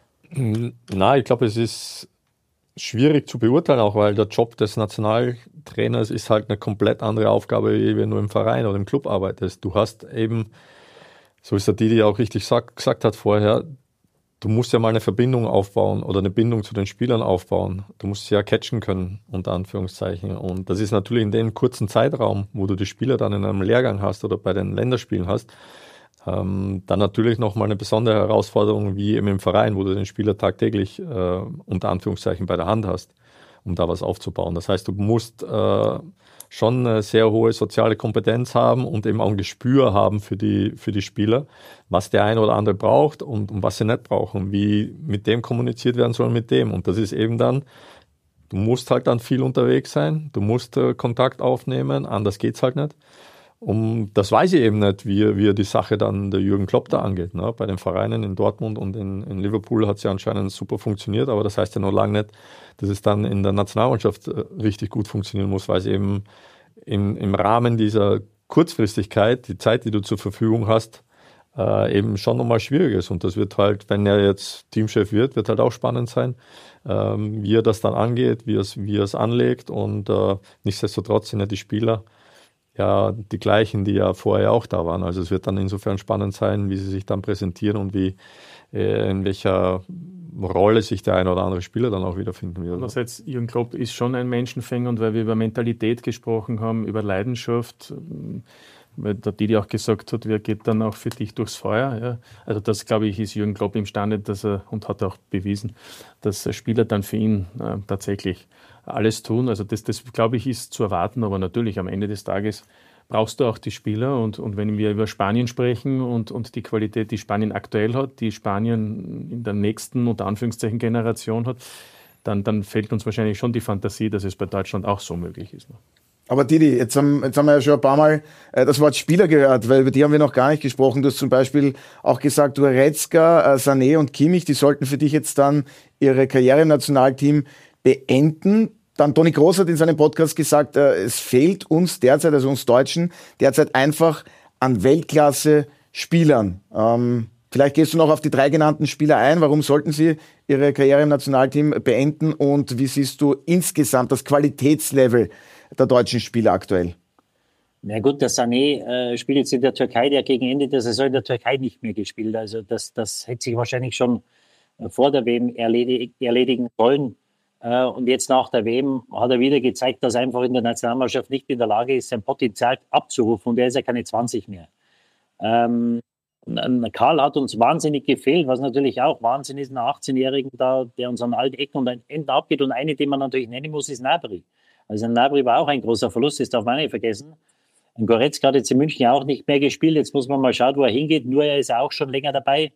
S3: Na, ich glaube, es ist schwierig zu beurteilen, auch weil der Job des Nationaltrainers ist halt eine komplett andere Aufgabe, wie wenn du im Verein oder im Club arbeitest. Du hast eben, so ist der Didi auch richtig sag, gesagt hat vorher, du musst ja mal eine Verbindung aufbauen oder eine Bindung zu den Spielern aufbauen. Du musst sie ja catchen können, unter Anführungszeichen. Und das ist natürlich in dem kurzen Zeitraum, wo du die Spieler dann in einem Lehrgang hast oder bei den Länderspielen hast, ähm, dann natürlich nochmal eine besondere Herausforderung wie eben im Verein, wo du den Spieler tagtäglich äh, unter Anführungszeichen bei der Hand hast, um da was aufzubauen. Das heißt, du musst äh, schon eine sehr hohe soziale Kompetenz haben und eben auch ein Gespür haben für die, für die Spieler, was der eine oder andere braucht und, und was sie nicht brauchen, wie mit dem kommuniziert werden soll mit dem. Und das ist eben dann, du musst halt dann viel unterwegs sein, du musst äh, Kontakt aufnehmen, anders geht's halt nicht. Und das weiß ich eben nicht, wie, wie die Sache dann der Jürgen Klopp da angeht. Ne? Bei den Vereinen in Dortmund und in, in Liverpool hat es ja anscheinend super funktioniert, aber das heißt ja noch lange nicht, dass es dann in der Nationalmannschaft richtig gut funktionieren muss, weil es eben im, im Rahmen dieser Kurzfristigkeit, die Zeit, die du zur Verfügung hast, äh, eben schon nochmal schwierig ist. Und das wird halt, wenn er jetzt Teamchef wird, wird halt auch spannend sein, ähm, wie er das dann angeht, wie er es, wie er es anlegt. Und äh, nichtsdestotrotz sind ja die Spieler ja die gleichen, die ja vorher auch da waren. Also es wird dann insofern spannend sein, wie sie sich dann präsentieren und wie äh, in welcher Rolle sich der ein oder andere Spieler dann auch wiederfinden wird.
S5: Andererseits, Jürgen Klopp ist schon ein Menschenfänger, und weil wir über Mentalität gesprochen haben, über Leidenschaft, weil der Didi auch gesagt hat, wer geht dann auch für dich durchs Feuer. Ja. Also das, glaube ich, ist Jürgen Klopp imstande, dass er, und hat auch bewiesen, dass Spieler dann für ihn äh, tatsächlich alles tun. Also das, das, glaube ich, ist zu erwarten, aber natürlich am Ende des Tages brauchst du auch die Spieler und, und wenn wir über Spanien sprechen und, und die Qualität, die Spanien aktuell hat, die Spanien in der nächsten, unter Anführungszeichen, Generation hat, dann, dann fehlt uns wahrscheinlich schon die Fantasie, dass es bei Deutschland auch so möglich ist.
S1: Aber Didi, jetzt haben, jetzt haben wir ja schon ein paar Mal äh, das Wort Spieler gehört, weil über die haben wir noch gar nicht gesprochen. Du hast zum Beispiel auch gesagt, Goretzka, äh, Sané und Kimmich, die sollten für dich jetzt dann ihre Karriere im Nationalteam beenden. Dann Toni Kroos hat in seinem Podcast gesagt, äh, es fehlt uns derzeit, also uns Deutschen, derzeit einfach an Weltklasse-Spielern. Ähm, vielleicht gehst du noch auf die drei genannten Spieler ein. Warum sollten sie ihre Karriere im Nationalteam beenden? Und wie siehst du insgesamt das Qualitätslevel der deutschen Spieler aktuell?
S4: Na gut, der Sané äh, spielt jetzt in der Türkei, der gegen Ende der Saison in der Türkei nicht mehr gespielt. Also das, das hätte sich wahrscheinlich schon äh, vor der W M erledig, erledigen sollen. Äh, und jetzt nach der W M hat er wieder gezeigt, dass er einfach in der Nationalmannschaft nicht in der Lage ist, sein Potenzial abzurufen. Und er ist ja keine zwanzig mehr. Ähm, Karl hat uns wahnsinnig gefehlt, was natürlich auch Wahnsinn ist, einen achtzehnjährigen da, der uns an allen Ecken und Enden abgeht. Und eine, die man natürlich nennen muss, ist Gnabry. Also Gnabry war auch ein großer Verlust, das darf man nicht vergessen. Und Goretzka hat jetzt in München auch nicht mehr gespielt. Jetzt muss man mal schauen, wo er hingeht. Nur er ist auch schon länger dabei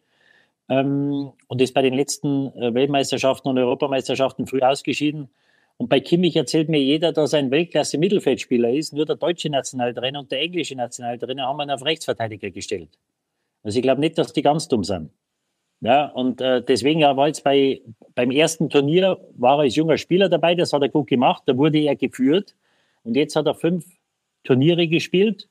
S4: ähm, und ist bei den letzten äh, Weltmeisterschaften und Europameisterschaften früh ausgeschieden. Und bei Kimmich erzählt mir jeder, dass er ein Weltklasse-Mittelfeldspieler ist. Nur der deutsche Nationaltrainer und der englische Nationaltrainer haben ihn auf Rechtsverteidiger gestellt. Also ich glaube nicht, dass die ganz dumm sind. Ja, und äh, deswegen war jetzt bei, beim ersten Turnier, war er als junger Spieler dabei, das hat er gut gemacht, da wurde er geführt und jetzt hat er fünf Turniere gespielt,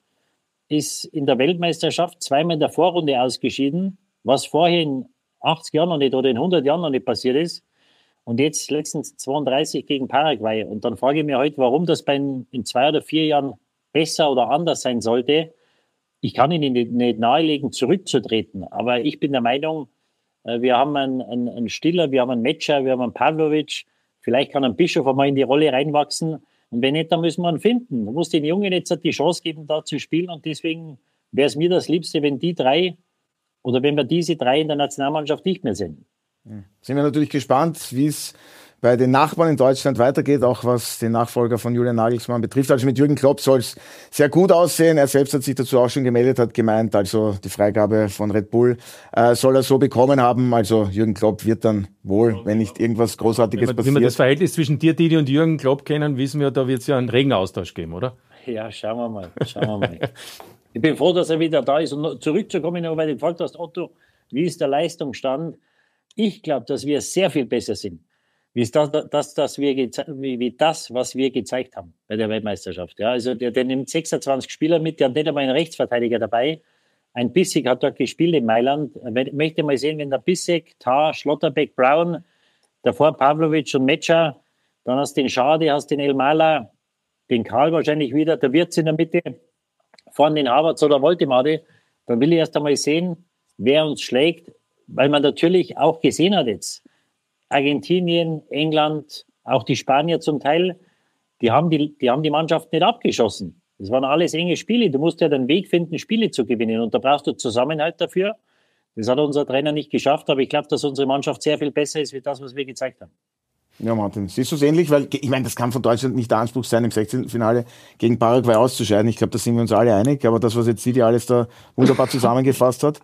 S4: ist in der Weltmeisterschaft zweimal in der Vorrunde ausgeschieden, was vorher in achtzig Jahren noch nicht oder in hundert Jahren noch nicht passiert ist und jetzt letztens zweiunddreißig gegen Paraguay und dann frage ich mich heute, warum das bei in zwei oder vier Jahren besser oder anders sein sollte. Ich kann Ihnen nicht, nicht nahelegen, zurückzutreten, aber ich bin der Meinung, wir haben einen, einen, einen Stiller, wir haben einen Metscher, wir haben einen Pavlovic. Vielleicht kann ein Bischof einmal in die Rolle reinwachsen. Und wenn nicht, dann müssen wir ihn finden. Man muss den Jungen jetzt die Chance geben, da zu spielen. Und deswegen wäre es mir das Liebste, wenn die drei oder wenn wir diese drei in der Nationalmannschaft nicht mehr sind.
S1: Sind wir natürlich gespannt, wie es bei den Nachbarn in Deutschland weitergeht, auch was den Nachfolger von Julian Nagelsmann betrifft. Also mit Jürgen Klopp soll es sehr gut aussehen. Er selbst hat sich dazu auch schon gemeldet, hat gemeint, also die Freigabe von Red Bull äh, soll er so bekommen haben. Also Jürgen Klopp wird dann wohl, wenn nicht irgendwas Großartiges
S5: wenn wir,
S1: passiert.
S5: Wenn wir das Verhältnis zwischen dir, Didi, und Jürgen Klopp kennen, wissen wir, da wird es ja einen regen Austausch geben, oder?
S4: Ja, schauen wir mal. Schauen wir mal. Ich bin froh, dass er wieder da ist. Und zurückzukommen, weil du gefragt hast, Otto, wie ist der Leistungsstand? Ich glaube, dass wir sehr viel besser sind. Wie ist das, das, das wir wie, wie das, was wir gezeigt haben bei der Weltmeisterschaft. Ja, also der, der nimmt sechsundzwanzig Spieler mit, der hat nicht einmal einen Rechtsverteidiger dabei. Ein Bissek hat dort gespielt in Mailand. Ich möchte mal sehen, wenn der Bissek, Tah, Schlotterbeck, Brown, davor Pavlovic und Metscher, dann hast du den Schade, hast den Elmala, den Karl wahrscheinlich wieder, der Wirtz in der Mitte, vorne den Havertz oder Woltemade, dann will ich erst einmal sehen, wer uns schlägt, weil man natürlich auch gesehen hat jetzt, Argentinien, England, auch die Spanier zum Teil, die haben die, die haben die Mannschaft nicht abgeschossen. Das waren alles enge Spiele. Du musst ja den Weg finden, Spiele zu gewinnen. Und da brauchst du Zusammenhalt dafür. Das hat unser Trainer nicht geschafft. Aber ich glaube, dass unsere Mannschaft sehr viel besser ist, wie das, was wir gezeigt haben.
S1: Ja, Martin, siehst du es ähnlich? Weil, ich meine, das kann von Deutschland nicht der Anspruch sein, im sechzehnten-Finale gegen Paraguay auszuscheiden. Ich glaube, da sind wir uns alle einig. Aber das, was jetzt Didi alles da wunderbar zusammengefasst hat.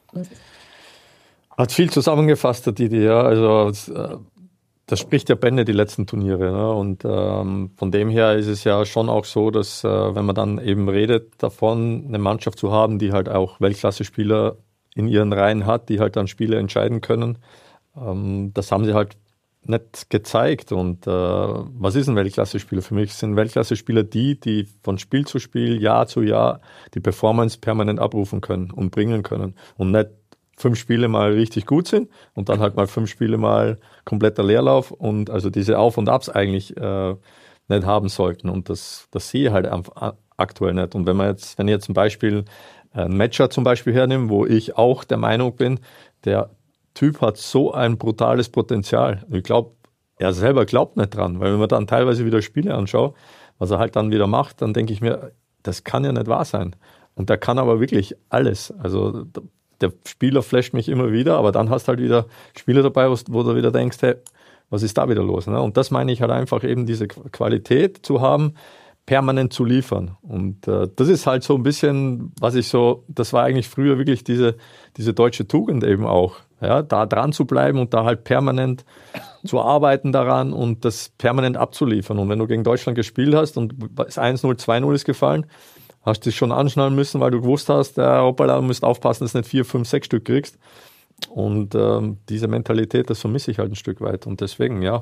S3: Hat viel zusammengefasst, der Didi, ja. Also, das spricht ja Bände, die letzten Turniere. Ne? Und ähm, von dem her ist es ja schon auch so, dass, äh, wenn man dann eben redet davon, eine Mannschaft zu haben, die halt auch Weltklasse-Spieler in ihren Reihen hat, die halt dann Spiele entscheiden können, ähm, das haben sie halt nicht gezeigt. Und äh, was ist ein Weltklasse-Spieler? Für mich sind Weltklasse-Spieler die, die von Spiel zu Spiel, Jahr zu Jahr die Performance permanent abrufen können und bringen können. Und nicht fünf Spiele mal richtig gut sind und dann halt mal fünf Spiele mal kompletter Leerlauf und also diese Auf- und Abs eigentlich äh, nicht haben sollten. Und das, das sehe ich halt aktuell nicht. Und wenn man jetzt, wenn ich jetzt zum Beispiel einen Matcher zum Beispiel hernehme, wo ich auch der Meinung bin, der Typ hat so ein brutales Potenzial. Ich glaube, er selber glaubt nicht dran, weil wenn man dann teilweise wieder Spiele anschaut, was er halt dann wieder macht, dann denke ich mir, das kann ja nicht wahr sein. Und der kann aber wirklich alles. Also der Spieler flasht mich immer wieder, aber dann hast du halt wieder Spieler dabei, wo du wieder denkst, hey, was ist da wieder los? Ne? Und das meine ich halt einfach eben, diese Qualität zu haben, permanent zu liefern. Und äh, das ist halt so ein bisschen, was ich so, das war eigentlich früher wirklich diese, diese deutsche Tugend eben auch, ja, da dran zu bleiben und da halt permanent zu arbeiten daran und das permanent abzuliefern. Und wenn du gegen Deutschland gespielt hast und das eins null, zwei null ist gefallen, hast du dich schon anschnallen müssen, weil du gewusst hast, der hoppala, du musst aufpassen, dass du nicht vier, fünf, sechs Stück kriegst. Und ähm, diese Mentalität, das vermisse ich halt ein Stück weit. Und deswegen, ja,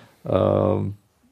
S3: ähm,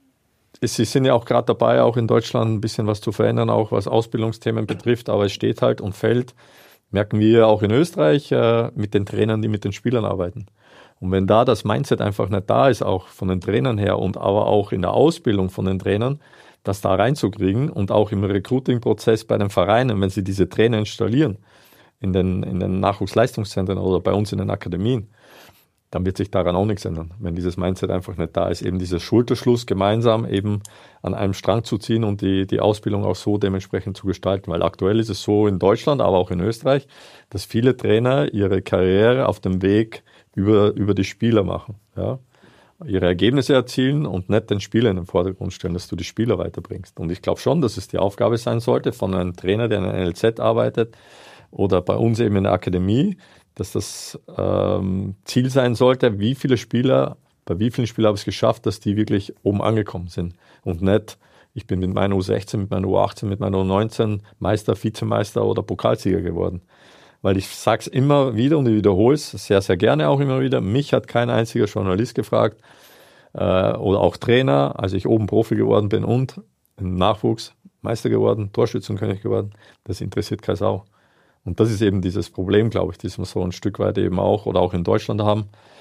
S3: Sie sind ja auch gerade dabei, auch in Deutschland ein bisschen was zu verändern, auch was Ausbildungsthemen betrifft. Aber es steht halt und fällt, merken wir auch in Österreich, äh, mit den Trainern, die mit den Spielern arbeiten. Und wenn da das Mindset einfach nicht da ist, auch von den Trainern her und aber auch in der Ausbildung von den Trainern, das da reinzukriegen und auch im Recruiting-Prozess bei den Vereinen, wenn sie diese Trainer installieren, in den, in den Nachwuchsleistungszentren oder bei uns in den Akademien, dann wird sich daran auch nichts ändern, wenn dieses Mindset einfach nicht da ist, eben dieser Schulterschluss gemeinsam eben an einem Strang zu ziehen und die, die Ausbildung auch so dementsprechend zu gestalten. Weil aktuell ist es so in Deutschland, aber auch in Österreich, dass viele Trainer ihre Karriere auf dem Weg über, über die Spieler machen, ja, ihre Ergebnisse erzielen und nicht den Spieler in den Vordergrund stellen, dass du die Spieler weiterbringst. Und ich glaube schon, dass es die Aufgabe sein sollte von einem Trainer, der in einer N L Z arbeitet, oder bei uns eben in der Akademie, dass das ähm, Ziel sein sollte, wie viele Spieler, bei wie vielen Spielern habe ich es geschafft, dass die wirklich oben angekommen sind. Und nicht, ich bin mit meiner U sechzehn, mit meiner U achtzehn, mit meiner U neunzehn Meister, Vizemeister oder Pokalsieger geworden. Weil ich sage es immer wieder und ich wiederhole es sehr, sehr gerne auch immer wieder, mich hat kein einziger Journalist gefragt äh, oder auch Trainer, als ich oben Profi geworden bin und im Nachwuchs Meister geworden, Torschützenkönig geworden, das interessiert keine Sau. Und das ist eben dieses Problem, glaube ich, das wir so ein Stück weit eben auch oder auch in Deutschland haben,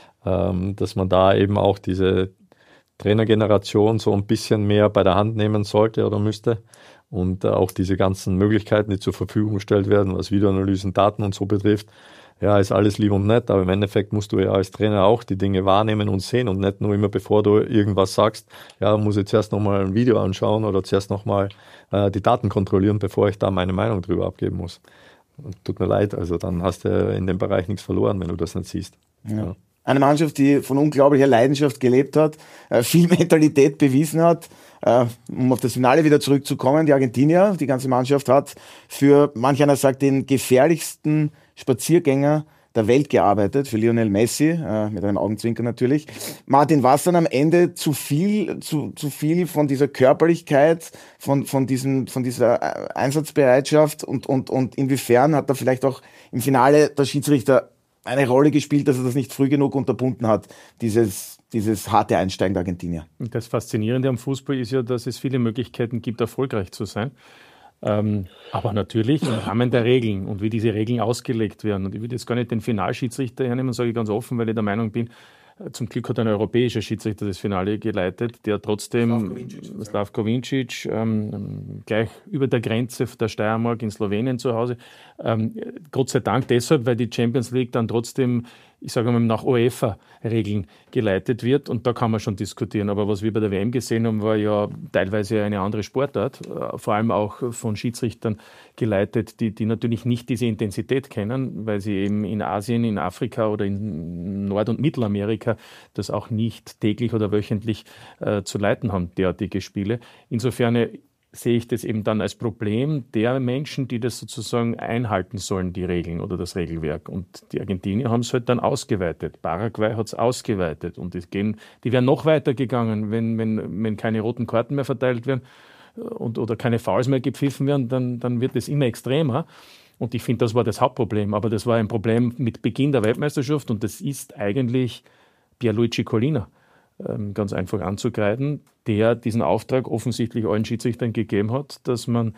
S3: ähm, dass man da eben auch diese Trainergeneration so ein bisschen mehr bei der Hand nehmen sollte oder müsste und äh, auch diese ganzen Möglichkeiten, die zur Verfügung gestellt werden, was Videoanalysen, Daten und so betrifft, ja, ist alles lieb und nett, aber im Endeffekt musst du ja als Trainer auch die Dinge wahrnehmen und sehen und nicht nur immer, bevor du irgendwas sagst, ja, muss ich zuerst nochmal ein Video anschauen oder zuerst nochmal äh, die Daten kontrollieren, bevor ich da meine Meinung drüber abgeben muss. Tut mir leid, also dann hast du in dem Bereich nichts verloren, wenn du das nicht siehst.
S1: Ja.
S3: Ja.
S1: Eine Mannschaft, die von unglaublicher Leidenschaft gelebt hat, viel Mentalität bewiesen hat. Um auf das Finale wieder zurückzukommen, die Argentinier, die ganze Mannschaft hat für, manch einer sagt, den gefährlichsten Spaziergänger der Welt gearbeitet, für Lionel Messi, äh, mit einem Augenzwinkern natürlich. Martin, war es dann am Ende zu viel, zu, zu viel von dieser Körperlichkeit, von, von diesem, von dieser Einsatzbereitschaft und, und, und inwiefern hat da vielleicht auch im Finale der Schiedsrichter eine Rolle gespielt, dass er das nicht früh genug unterbunden hat, dieses, dieses harte Einsteigen der Argentinier?
S5: Das Faszinierende am Fußball ist ja, dass es viele Möglichkeiten gibt, erfolgreich zu sein. Ähm, aber natürlich im Rahmen der Regeln und wie diese Regeln ausgelegt werden. Und ich will jetzt gar nicht den Finalschiedsrichter hernehmen, sage ich ganz offen, weil ich der Meinung bin, zum Glück hat ein europäischer Schiedsrichter das Finale geleitet, der trotzdem, Slavko Vincic, ähm, gleich über der Grenze der Steiermark in Slowenien zu Hause. Ähm, Gott sei Dank deshalb, weil die Champions League dann trotzdem, ich sage mal, nach UEFA-Regeln geleitet wird. Und da kann man schon diskutieren. Aber was wir bei der W M gesehen haben, war ja teilweise eine andere Sportart. Vor allem auch von Schiedsrichtern geleitet, die, die natürlich nicht diese Intensität kennen, weil sie eben in Asien, in Afrika oder in Nord- und Mittelamerika das auch nicht täglich oder wöchentlich äh, zu leiten haben, derartige Spiele. Insofern äh, sehe ich das eben dann als Problem der Menschen, die das sozusagen einhalten sollen, die Regeln oder das Regelwerk. Und die Argentinier haben es halt dann ausgeweitet. Paraguay hat es ausgeweitet. Und es gehen, die wären noch weiter gegangen, wenn, wenn, wenn keine roten Karten mehr verteilt werden und, oder keine Fouls mehr gepfiffen werden, dann, dann wird es immer extremer. Und ich finde, das war das Hauptproblem. Aber das war ein Problem mit Beginn der Weltmeisterschaft und das ist eigentlich Pierluigi Collina ähm, ganz einfach anzukreiden, der diesen Auftrag offensichtlich allen Schiedsrichtern gegeben hat, dass man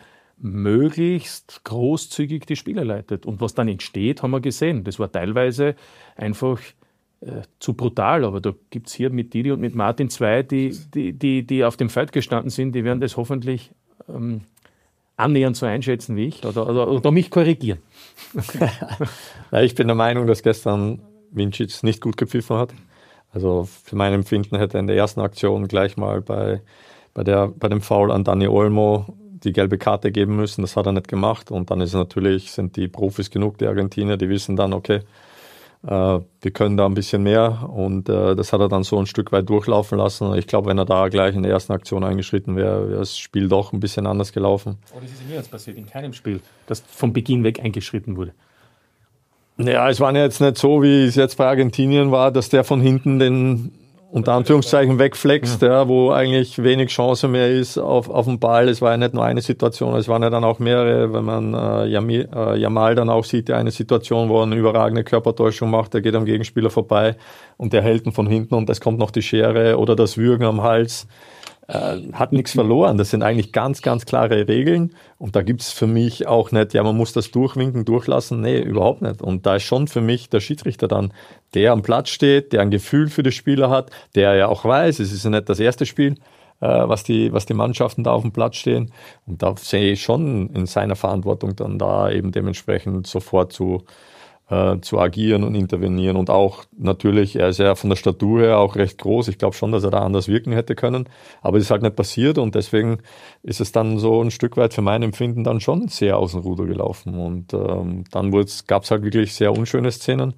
S5: möglichst großzügig die Spiele leitet. Und was dann entsteht, haben wir gesehen. Das war teilweise einfach äh, zu brutal. Aber da gibt es hier mit Didi und mit Martin zwei, die, die, die, die auf dem Feld gestanden sind, die werden das hoffentlich ähm, annähernd so einschätzen wie ich oder, oder, oder mich korrigieren.
S3: Ich bin der Meinung, dass gestern Vincic nicht gut gepfiffen hat. Also für mein Empfinden hätte er in der ersten Aktion gleich mal bei, bei, der, bei dem Foul an Dani Olmo die gelbe Karte geben müssen. Das hat er nicht gemacht. Und dann ist natürlich, sind die Profis genug, die Argentinier, die wissen dann, okay, äh, wir können da ein bisschen mehr. Und äh, das hat er dann so ein Stück weit durchlaufen lassen. Ich glaube, wenn er da gleich in der ersten Aktion eingeschritten wäre, wäre das Spiel doch ein bisschen anders gelaufen.
S5: Oh, das ist mir jetzt passiert, in keinem Spiel, das vom Beginn weg eingeschritten wurde.
S3: Ja, es war ja jetzt nicht so, wie es jetzt bei Argentinien war, dass der von hinten den unter Anführungszeichen wegflext, ja. Ja, wo eigentlich wenig Chance mehr ist auf, auf den Ball. Es war ja nicht nur eine Situation, es waren ja dann auch mehrere, wenn man äh, Yami, äh, Yamal dann auch sieht, eine Situation, wo er eine überragende Körpertäuschung macht, der geht am Gegenspieler vorbei und der hält ihn von hinten und es kommt noch die Schere oder das Würgen am Hals. Äh, hat nichts verloren. Das sind eigentlich ganz, ganz klare Regeln. Und da gibt's für mich auch nicht, ja, man muss das durchwinken, durchlassen. Nee, überhaupt nicht. Und da ist schon für mich der Schiedsrichter dann, der am Platz steht, der ein Gefühl für die Spieler hat, der ja auch weiß, es ist ja nicht das erste Spiel, äh, was die, was die Mannschaften da auf dem Platz stehen. Und da sehe ich schon in seiner Verantwortung dann da eben dementsprechend sofort zu Äh, zu agieren und intervenieren und auch natürlich, er ist ja von der Statur her auch recht groß, ich glaube schon, dass er da anders wirken hätte können, aber es ist halt nicht passiert und deswegen ist es dann so ein Stück weit für mein Empfinden dann schon sehr aus dem Ruder gelaufen und ähm, dann gab es halt wirklich sehr unschöne Szenen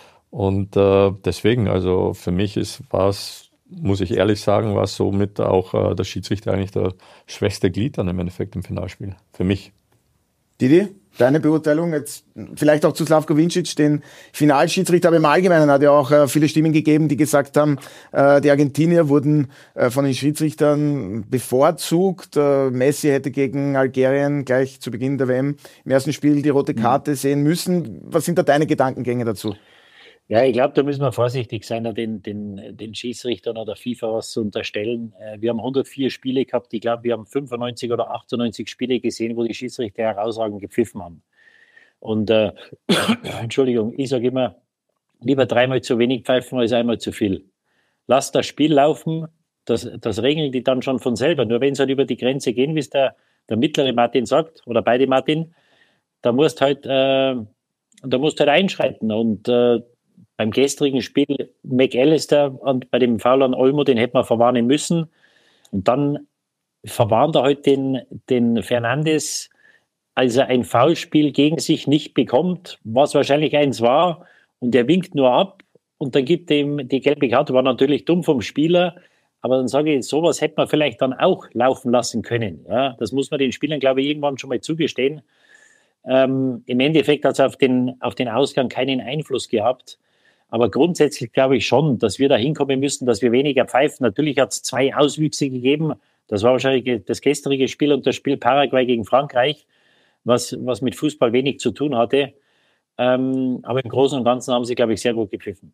S3: und äh, deswegen, also für mich ist was, muss ich ehrlich sagen, war somit auch äh, der Schiedsrichter eigentlich der schwächste Glied dann im Endeffekt im Finalspiel, für mich.
S1: Didi, deine Beurteilung jetzt vielleicht auch zu Slavko Vincic, den Finalschiedsrichter, aber im Allgemeinen hat ja auch äh, viele Stimmen gegeben, die gesagt haben, äh, die Argentinier wurden äh, von den Schiedsrichtern bevorzugt. Äh, Messi hätte gegen Algerien gleich zu Beginn der W M im ersten Spiel die rote Karte sehen müssen. Was sind da deine Gedankengänge dazu?
S4: Ja, ich glaube, da müssen wir vorsichtig sein, den, den, den Schiedsrichtern oder FIFA was zu unterstellen. Wir haben hundertvier Spiele gehabt. Ich glaube, wir haben fünfundneunzig oder achtundneunzig Spiele gesehen, wo die Schiedsrichter herausragend gepfiffen haben. Und äh, Entschuldigung, ich sage immer, lieber dreimal zu wenig pfeifen als einmal zu viel. Lass das Spiel laufen, das, das regeln die dann schon von selber. Nur wenn sie halt über die Grenze gehen, wie es der, der mittlere Martin sagt, oder beide Martin, da musst halt, äh, da musst halt einschreiten. Und äh, beim gestrigen Spiel McAllister und bei dem Foul an Olmo, den hätte man verwarnen müssen. Und dann verwarnt er halt den, den Fernandes, als er ein Foulspiel gegen sich nicht bekommt, was wahrscheinlich eins war, und er winkt nur ab und dann gibt ihm die gelbe Karte. War natürlich dumm vom Spieler, aber dann sage ich, sowas hätte man vielleicht dann auch laufen lassen können. Ja, das muss man den Spielern, glaube ich, irgendwann schon mal zugestehen. Ähm, im Endeffekt hat es auf den, auf den Ausgang keinen Einfluss gehabt. Aber grundsätzlich glaube ich schon, dass wir da hinkommen müssen, dass wir weniger pfeifen. Natürlich hat es zwei Auswüchse gegeben. Das war wahrscheinlich das gestrige Spiel und das Spiel Paraguay gegen Frankreich, was, was mit Fußball wenig zu tun hatte. Ähm, aber im Großen und Ganzen haben sie, glaube ich, sehr gut gepfiffen.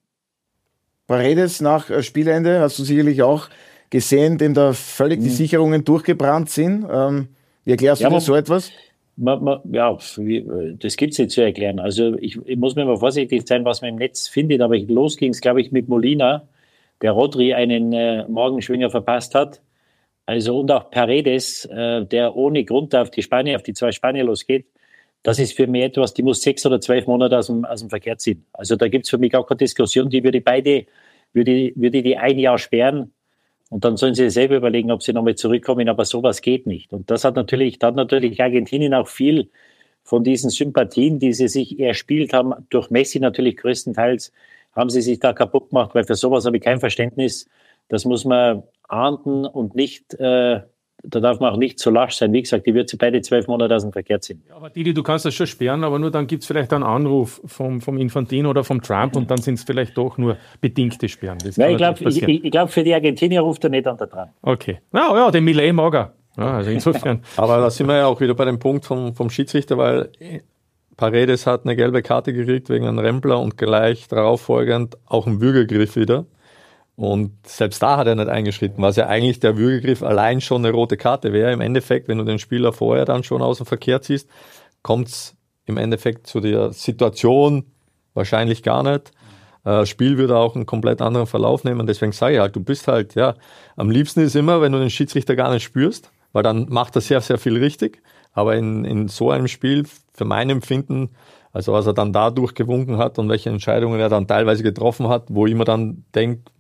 S1: Paredes nach Spielende hast du sicherlich auch gesehen, dem da völlig mhm. die Sicherungen durchgebrannt sind. Ähm, wie erklärst ja, du dir so etwas?
S4: Man, man, ja, das gibt es nicht zu erklären. Also ich, ich muss mir mal vorsichtig sein, was man im Netz findet, aber los ging es, glaube ich, mit Molina, der Rodri einen äh, Morgenschwinger verpasst hat. Also und auch Paredes, äh, der ohne Grund auf die Spanier, auf die zwei Spanier losgeht. Das ist für mich etwas, die muss sechs oder zwölf Monate aus dem, aus dem Verkehr ziehen. Also da gibt es für mich auch keine Diskussion, die würde beide, würde, würde die ein Jahr sperren. Und dann sollen sie selber überlegen, ob sie nochmal zurückkommen, aber sowas geht nicht. Und das hat natürlich, da hat natürlich Argentinien auch viel von diesen Sympathien, die sie sich erspielt haben, durch Messi natürlich größtenteils, haben sie sich da kaputt gemacht, weil für sowas habe ich kein Verständnis. Das muss man ahnden und nicht, äh, da darf man auch nicht so lasch sein. Wie gesagt, die wird sie beide zwölf Monate aus dem Verkehr ziehen.
S5: Ja, aber Didi, du kannst das schon sperren, aber nur dann gibt es vielleicht einen Anruf vom, vom Infantino oder vom Trump und dann sind es vielleicht doch nur bedingte Sperren. Das
S4: ja, ich glaube, ich, ich glaub, für die Argentinier ruft er nicht an der dran.
S5: Okay. Ja, ja, den Millet mag er. Ja, also insofern.
S3: Aber da sind wir ja auch wieder bei dem Punkt vom, vom Schiedsrichter, weil Paredes hat eine gelbe Karte gekriegt wegen einem Rempler und gleich darauf folgend auch einen Würgegriff wieder. Und selbst da hat er nicht eingeschritten, was ja eigentlich der Würgegriff allein schon eine rote Karte wäre. Im Endeffekt, wenn du den Spieler vorher dann schon aus dem Verkehr ziehst, kommt es im Endeffekt zu der Situation wahrscheinlich gar nicht. Das Spiel würde auch einen komplett anderen Verlauf nehmen. Deswegen sage ich halt, du bist halt, ja, am liebsten ist immer, wenn du den Schiedsrichter gar nicht spürst, weil dann macht er sehr, sehr viel richtig. Aber in, in so einem Spiel, für mein Empfinden, also was er dann da durchgewunken hat und welche Entscheidungen er dann teilweise getroffen hat, wo ich mir dann denke,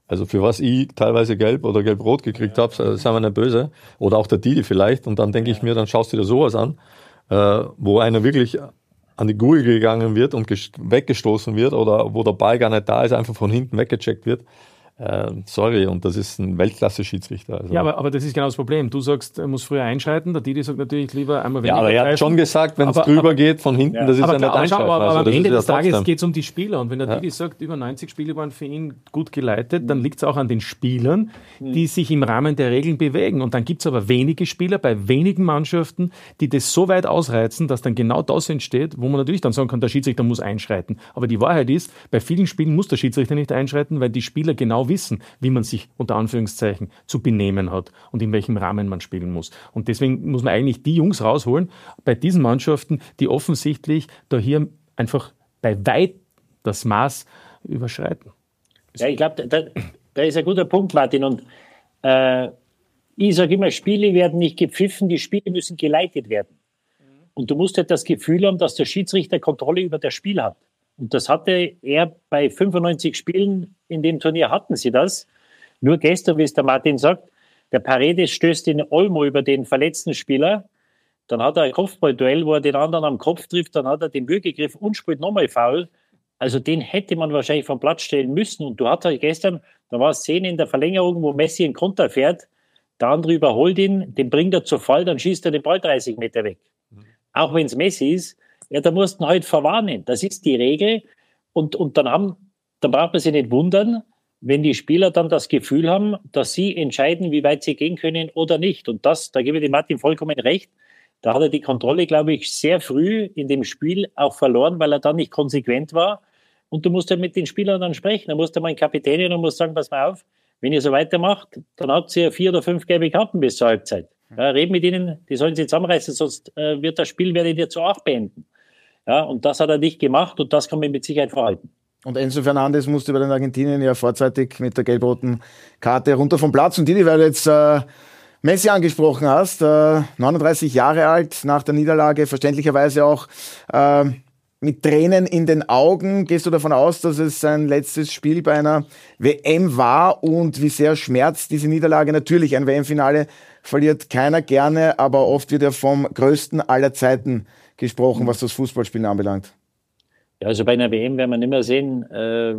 S3: Also für was ich teilweise gelb oder gelb-rot gekriegt habe, sind wir nicht böse. Oder auch der Didi vielleicht. Und dann denke ich mir, dann schaust du dir sowas an, äh, wo einer wirklich an die Gurgel gegangen wird und weggestoßen wird oder wo der Ball gar nicht da ist, einfach von hinten weggecheckt wird. Äh, sorry, und das ist ein Weltklasse-Schiedsrichter. Also.
S5: Ja, aber, aber das ist genau das Problem. Du sagst, er muss früher einschreiten, der Didi sagt natürlich lieber einmal weniger.
S3: Ja, aber er
S5: greifen.
S3: hat schon gesagt, wenn es
S5: aber,
S3: drüber
S5: aber,
S3: geht, von hinten,
S5: ja.
S3: das ist
S5: aber,
S3: ja nicht
S5: aber,
S3: einschreiten.
S5: aber, aber
S3: also,
S5: am
S3: das
S5: Ende
S3: ist ja
S5: des Tages
S3: trotzdem.
S5: geht es um die Spieler. Und wenn der
S3: ja.
S5: Didi sagt, über neunzig Spiele waren für ihn gut geleitet, dann liegt es auch an den Spielern, die sich im Rahmen der Regeln bewegen. Und dann gibt es aber wenige Spieler bei wenigen Mannschaften, die das so weit ausreizen, dass dann genau das entsteht, wo man natürlich dann sagen kann, der Schiedsrichter muss einschreiten. Aber die Wahrheit ist, bei vielen Spielen muss der Schiedsrichter nicht einschreiten, weil die Spieler genau wissen, wie man sich unter Anführungszeichen zu benehmen hat und in welchem Rahmen man spielen muss. Und deswegen muss man eigentlich die Jungs rausholen bei diesen Mannschaften, die offensichtlich da hier einfach bei weit das Maß überschreiten.
S4: Ja, ich glaube, da, da ist ein guter Punkt, Martin. Und äh, ich sage immer, Spiele werden nicht gepfiffen, die Spiele müssen geleitet werden. Und du musst halt das Gefühl haben, dass der Schiedsrichter Kontrolle über das Spiel hat. Und das hatte er bei fünfundneunzig Spielen in dem Turnier, hatten sie das. Nur gestern, wie es der Martin sagt, der Paredes stößt den Olmo über den verletzten Spieler. Dann hat er ein Kopfballduell, wo er den anderen am Kopf trifft. Dann hat er den Würgegriff und spielt nochmal Foul. Also den hätte man wahrscheinlich vom Platz stellen müssen. Und du hattest halt gestern, da war eine Szene in der Verlängerung, wo Messi einen Konter fährt. Der andere überholt ihn, den bringt er zu Fall, dann schießt er den Ball dreißig Meter weg. Mhm. Auch wenn es Messi ist, ja, da musst du ihn halt verwarnen. Das ist die Regel. Und, und dann, haben, dann braucht man sich nicht wundern, wenn die Spieler dann das Gefühl haben, dass sie entscheiden, wie weit sie gehen können oder nicht. Und das, da gebe ich dem Martin vollkommen recht, da hat er die Kontrolle, glaube ich, sehr früh in dem Spiel auch verloren, weil er dann nicht konsequent war. Und du musst ja mit den Spielern dann sprechen. Da musst du mal einen Kapitän hin und musst sagen, pass mal auf, wenn ihr so weitermacht, dann habt ihr vier oder fünf gelbe Karten bis zur Halbzeit. Ja, reden mit ihnen, die sollen sich zusammenreißen, sonst äh, wird das Spiel, werdet ihr zu acht beenden. Ja, und das hat er nicht gemacht und das kann man mit Sicherheit verhalten.
S1: Und Enzo Fernandes musste bei den Argentinien ja vorzeitig mit der gelb-roten Karte runter vom Platz. Und Didi, weil du jetzt äh, Messi angesprochen hast, äh, neununddreißig Jahre alt, nach der Niederlage verständlicherweise auch äh, mit Tränen in den Augen. Gehst du davon aus, dass es sein letztes Spiel bei einer W M war und wie sehr schmerzt diese Niederlage? Natürlich, ein W M-Finale verliert keiner gerne, aber oft wird ja vom größten aller Zeiten gesprochen, was das Fußballspielen anbelangt.
S4: Ja, also bei einer W M werden wir nicht mehr sehen. Äh,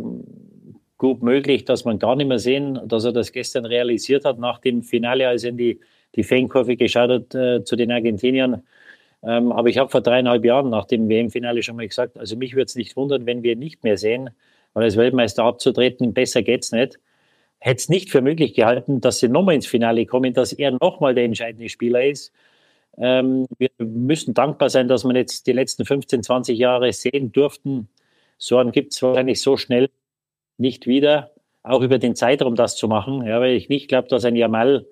S4: gut möglich, dass man gar nicht mehr sehen, dass er das gestern realisiert hat nach dem Finale, als er in die, die Fankurve geschaut hat äh, zu den Argentiniern. Ähm, aber ich habe vor dreieinhalb Jahren nach dem W M-Finale schon mal gesagt, also mich würde es nicht wundern, wenn wir ihn nicht mehr sehen, weil als Weltmeister abzutreten, besser geht's nicht. Hätte es nicht für möglich gehalten, dass sie nochmal ins Finale kommen, dass er nochmal der entscheidende Spieler ist. Ähm, wir müssen dankbar sein, dass wir jetzt die letzten fünfzehn, zwanzig Jahre sehen durften. So einen gibt es wahrscheinlich so schnell nicht wieder, auch über den Zeitraum das zu machen. Ja, weil ich nicht glaube, dass ein Yamal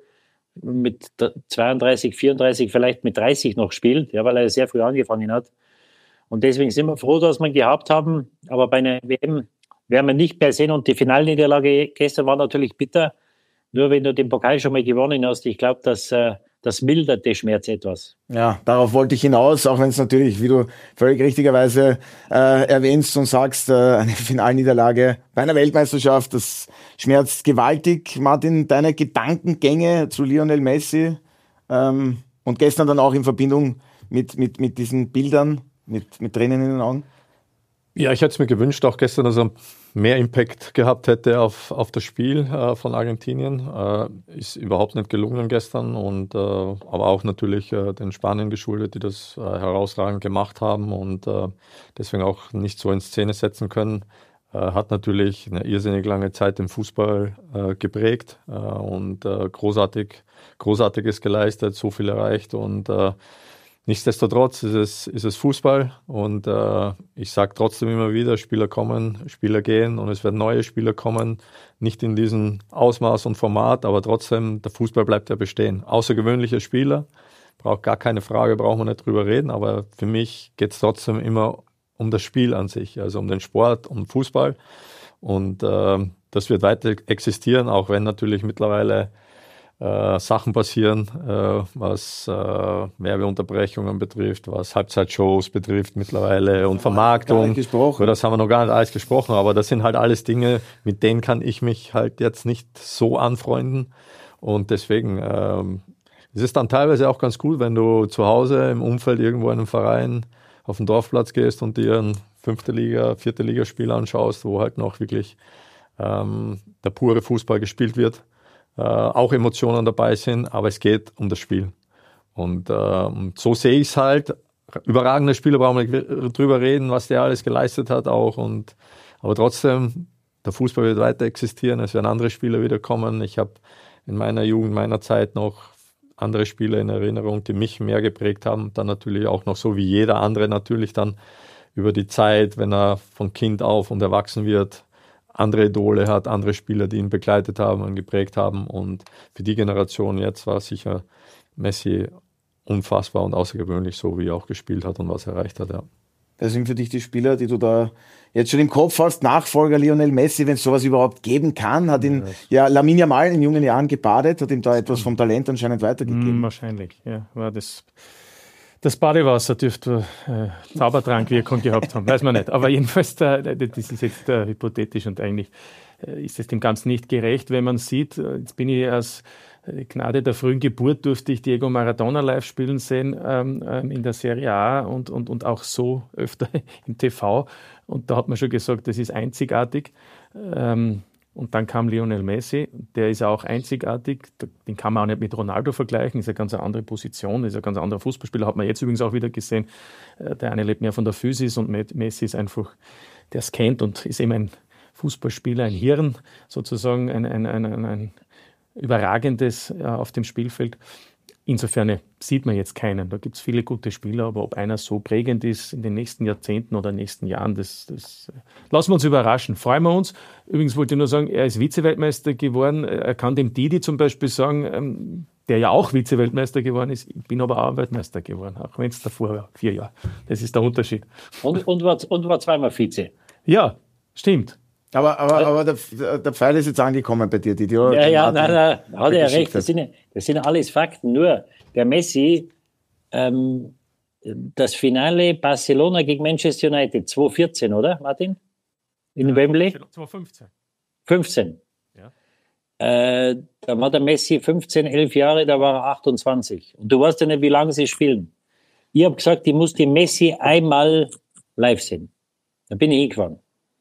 S4: mit zweiunddreißig, vierunddreißig, vielleicht mit dreißig noch spielt, ja, weil er sehr früh angefangen hat. Und deswegen sind wir froh, dass wir ihn gehabt haben. Aber bei einer W M werden wir nicht mehr sehen. Und die Finalniederlage gestern war natürlich bitter. Nur wenn du den Pokal schon mal gewonnen hast, ich glaube, dass äh, das mildert den Schmerz etwas.
S1: Ja, darauf wollte ich hinaus, auch wenn es natürlich, wie du völlig richtigerweise äh, erwähnst und sagst, äh, eine Finalniederlage bei einer Weltmeisterschaft, das schmerzt gewaltig. Martin, deine Gedankengänge zu Lionel Messi ähm, und gestern dann auch in Verbindung mit, mit, mit diesen Bildern, mit, mit Tränen in den Augen?
S3: Ja, ich hätte es mir gewünscht, auch gestern, dass er mehr Impact gehabt hätte auf, auf das Spiel äh, von Argentinien. Äh, ist überhaupt nicht gelungen gestern, und, äh, aber auch natürlich äh, den Spaniern geschuldet, die das äh, herausragend gemacht haben und äh, deswegen auch nicht so in Szene setzen können. Äh, hat natürlich eine irrsinnig lange Zeit den Fußball äh, geprägt äh, und äh, großartig, Großartiges geleistet, so viel erreicht, und äh, nichtsdestotrotz ist es, ist es Fußball, und äh, ich sage trotzdem immer wieder, Spieler kommen, Spieler gehen, und es werden neue Spieler kommen, nicht in diesem Ausmaß und Format, aber trotzdem, der Fußball bleibt ja bestehen. Außergewöhnliche Spieler, braucht gar keine Frage, brauchen wir nicht drüber reden, aber für mich geht es trotzdem immer um das Spiel an sich, also um den Sport, um Fußball, und äh, das wird weiter existieren, auch wenn natürlich mittlerweile äh, Sachen passieren, äh, was äh, Werbeunterbrechungen betrifft, was Halbzeitshows betrifft mittlerweile und Vermarktung. Über das haben wir noch gar nicht alles gesprochen, aber das sind halt alles Dinge, mit denen kann ich mich halt jetzt nicht so anfreunden. Und deswegen ähm, es ist dann teilweise auch ganz cool, wenn du zu Hause im Umfeld irgendwo in einem Verein auf den Dorfplatz gehst und dir ein fünfte Liga, vierte Ligaspiel anschaust, wo halt noch wirklich ähm, der pure Fußball gespielt wird. Äh, auch Emotionen dabei sind, aber es geht um das Spiel. Und äh, so sehe ich es halt. Überragende Spieler, brauchen wir nicht drüber reden, was der alles geleistet hat auch. Und, aber trotzdem, der Fußball wird weiter existieren, es werden andere Spieler wieder kommen. Ich habe in meiner Jugend, meiner Zeit noch andere Spieler in Erinnerung, die mich mehr geprägt haben. Dann natürlich auch noch so wie jeder andere natürlich dann über die Zeit, wenn er von Kind auf und erwachsen wird, andere Idole hat, andere Spieler, die ihn begleitet haben und geprägt haben. Und für die Generation jetzt war sicher Messi unfassbar und außergewöhnlich, so wie er auch gespielt hat und was er erreicht hat. Ja.
S1: Das sind für dich die Spieler, die du da jetzt schon im Kopf hast. Nachfolger Lionel Messi, wenn es sowas überhaupt geben kann, hat ihn ja, ja Lamine Yamal in jungen Jahren gebadet, hat ihm da etwas vom Talent anscheinend weitergegeben.
S5: Mm, wahrscheinlich, ja. War das... Das Badewasser dürfte äh, Zaubertrankwirkung gehabt haben, weiß man nicht. Aber jedenfalls, äh, das ist jetzt äh, hypothetisch und eigentlich äh, ist es dem Ganzen nicht gerecht, wenn man sieht, äh, jetzt bin ich aus äh, Gnade der frühen Geburt, durfte ich Diego Maradona live spielen sehen ähm, ähm, in der Serie A und, und, und auch so öfter im T V. Und da hat man schon gesagt, das ist einzigartig. Ähm, Und dann kam Lionel Messi, der ist auch einzigartig, den kann man auch nicht mit Ronaldo vergleichen, ist eine ganz andere Position, ist ein ganz anderer Fußballspieler, hat man jetzt übrigens auch wieder gesehen. Der eine lebt mehr von der Physis und Messi ist einfach, der es kennt und ist eben ein Fußballspieler, ein Hirn sozusagen, ein, ein, ein, ein, ein überragendes auf dem Spielfeld. Insofern sieht man jetzt keinen. Da gibt es viele gute Spieler, aber ob einer so prägend ist in den nächsten Jahrzehnten oder nächsten Jahren, das, das lassen wir uns überraschen. Freuen wir uns. Übrigens wollte ich nur sagen, er ist Vize-Weltmeister geworden. Er kann dem Didi zum Beispiel sagen, der ja auch Vize-Weltmeister geworden ist, ich bin aber auch Weltmeister geworden, auch wenn es davor war, vier Jahre. Das ist der Unterschied.
S4: Und, und, war, und war zweimal Vize.
S5: Ja, stimmt.
S1: Aber, aber, aber der, der Pfeil ist jetzt angekommen bei dir, die
S4: Ja, ja, nein, nein, hat er ja recht. Das sind, das sind alles Fakten. Nur der Messi, ähm, das Finale Barcelona gegen Manchester United, zwanzig vierzehn, oder, Martin? In ja, Wembley?
S5: zwanzig fünfzehn.
S4: fünfzehn.
S5: Ja.
S4: Äh, da war der Messi fünfzehn, elf Jahre, da war er achtundzwanzig. Und du weißt ja nicht, wie lange sie spielen. Ich habe gesagt, ich muss den Messi einmal live sehen. Da bin ich hingefahren.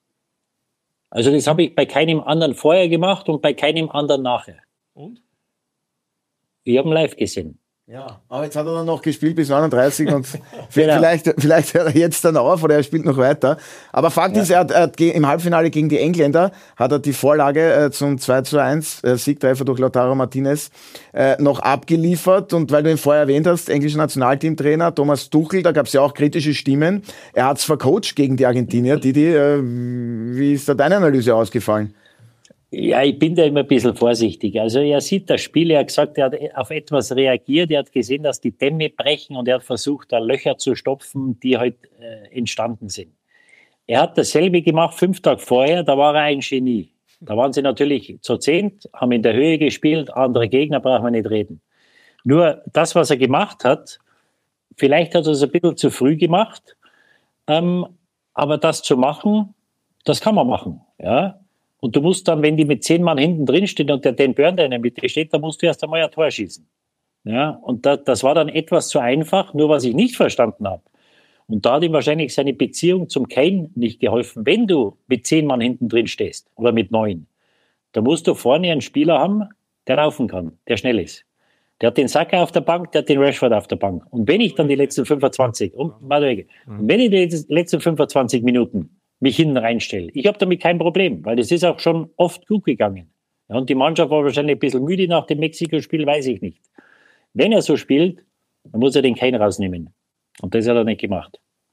S4: Also das habe ich bei keinem anderen vorher gemacht und bei keinem anderen nachher.
S5: Und?
S1: Ich
S4: habe ihn live gesehen.
S1: Ja, aber jetzt hat er dann noch gespielt bis neununddreißig und vielleicht, vielleicht hört er jetzt dann auf oder er spielt noch weiter. Aber Fakt ja. ist, er hat, er hat im Halbfinale gegen die Engländer hat er die Vorlage äh, zum zwei zu eins äh, Siegtreffer durch Lautaro Martinez äh, noch abgeliefert. Und weil du ihn vorher erwähnt hast, englischer Nationalteamtrainer Thomas Tuchel, da gab es ja auch kritische Stimmen. Er hat es vercoacht gegen die Argentinier. Didi, äh, wie ist da deine Analyse ausgefallen?
S4: Ja, ich bin da immer ein bisschen vorsichtig. Also er sieht das Spiel, er hat gesagt, er hat auf etwas reagiert, er hat gesehen, dass die Dämme brechen und er hat versucht, da Löcher zu stopfen, die halt äh, entstanden sind. Er hat dasselbe gemacht fünf Tage vorher, da war er ein Genie. Da waren sie natürlich zu zehnt, haben in der Höhe gespielt, andere Gegner brauchen wir nicht reden. Nur das, was er gemacht hat, vielleicht hat er es ein bisschen zu früh gemacht, ähm, aber das zu machen, das kann man machen, ja. Und du musst dann, wenn die mit zehn Mann hinten drin stehen und der Dan Burn da in der Mitte steht, dann musst du erst einmal ein Tor schießen. Ja, und da, das war dann etwas zu einfach, nur was ich nicht verstanden habe. Und da hat ihm wahrscheinlich seine Beziehung zum Kane nicht geholfen. Wenn du mit zehn Mann hinten drin stehst oder mit neun, da musst du vorne einen Spieler haben, der laufen kann, der schnell ist. Der hat den Saka auf der Bank, der hat den Rashford auf der Bank. Und wenn ich dann die letzten fünfundzwanzig, und, und wenn ich die letzten fünfundzwanzig Minuten mich hinten reinstelle. Ich habe damit kein Problem, weil das ist auch schon oft gut gegangen. Ja, und die Mannschaft war wahrscheinlich ein bisschen müde nach dem Mexiko-Spiel, weiß ich nicht. Wenn er so spielt, dann muss er den Kane rausnehmen. Und das hat er nicht gemacht.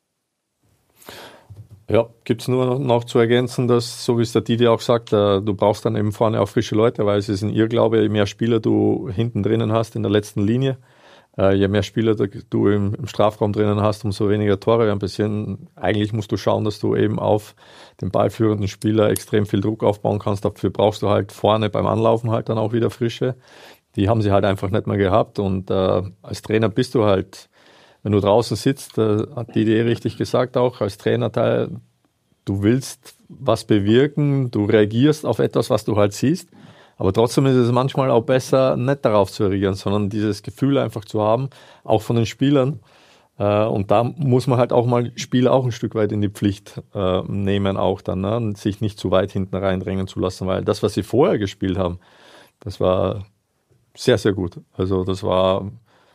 S3: Ja, gibt es nur noch zu ergänzen, dass, so wie es der Didi auch sagt, du brauchst dann eben vorne auch frische Leute, weil es ist ein Irrglaube, je mehr Spieler du hinten drinnen hast in der letzten Linie, Uh, je mehr Spieler du im, im Strafraum drinnen hast, umso weniger Tore werden passieren. Eigentlich musst du schauen, dass du eben auf den ballführenden Spieler extrem viel Druck aufbauen kannst. Dafür brauchst du halt vorne beim Anlaufen halt dann auch wieder Frische, die haben sie halt einfach nicht mehr gehabt. Und äh, als Trainer bist du halt, wenn du draußen sitzt, äh, hat die Idee richtig gesagt auch, als Trainerteil, du willst was bewirken, du reagierst auf etwas, was du halt siehst. Aber trotzdem ist es manchmal auch besser, nicht darauf zu reagieren, sondern dieses Gefühl einfach zu haben, auch von den Spielern. Äh, und da muss man halt auch mal Spieler auch ein Stück weit in die Pflicht äh, nehmen auch dann, ne? Und sich nicht zu weit hinten reindrängen zu lassen, weil das, was sie vorher gespielt haben, das war sehr, sehr gut. Also das war,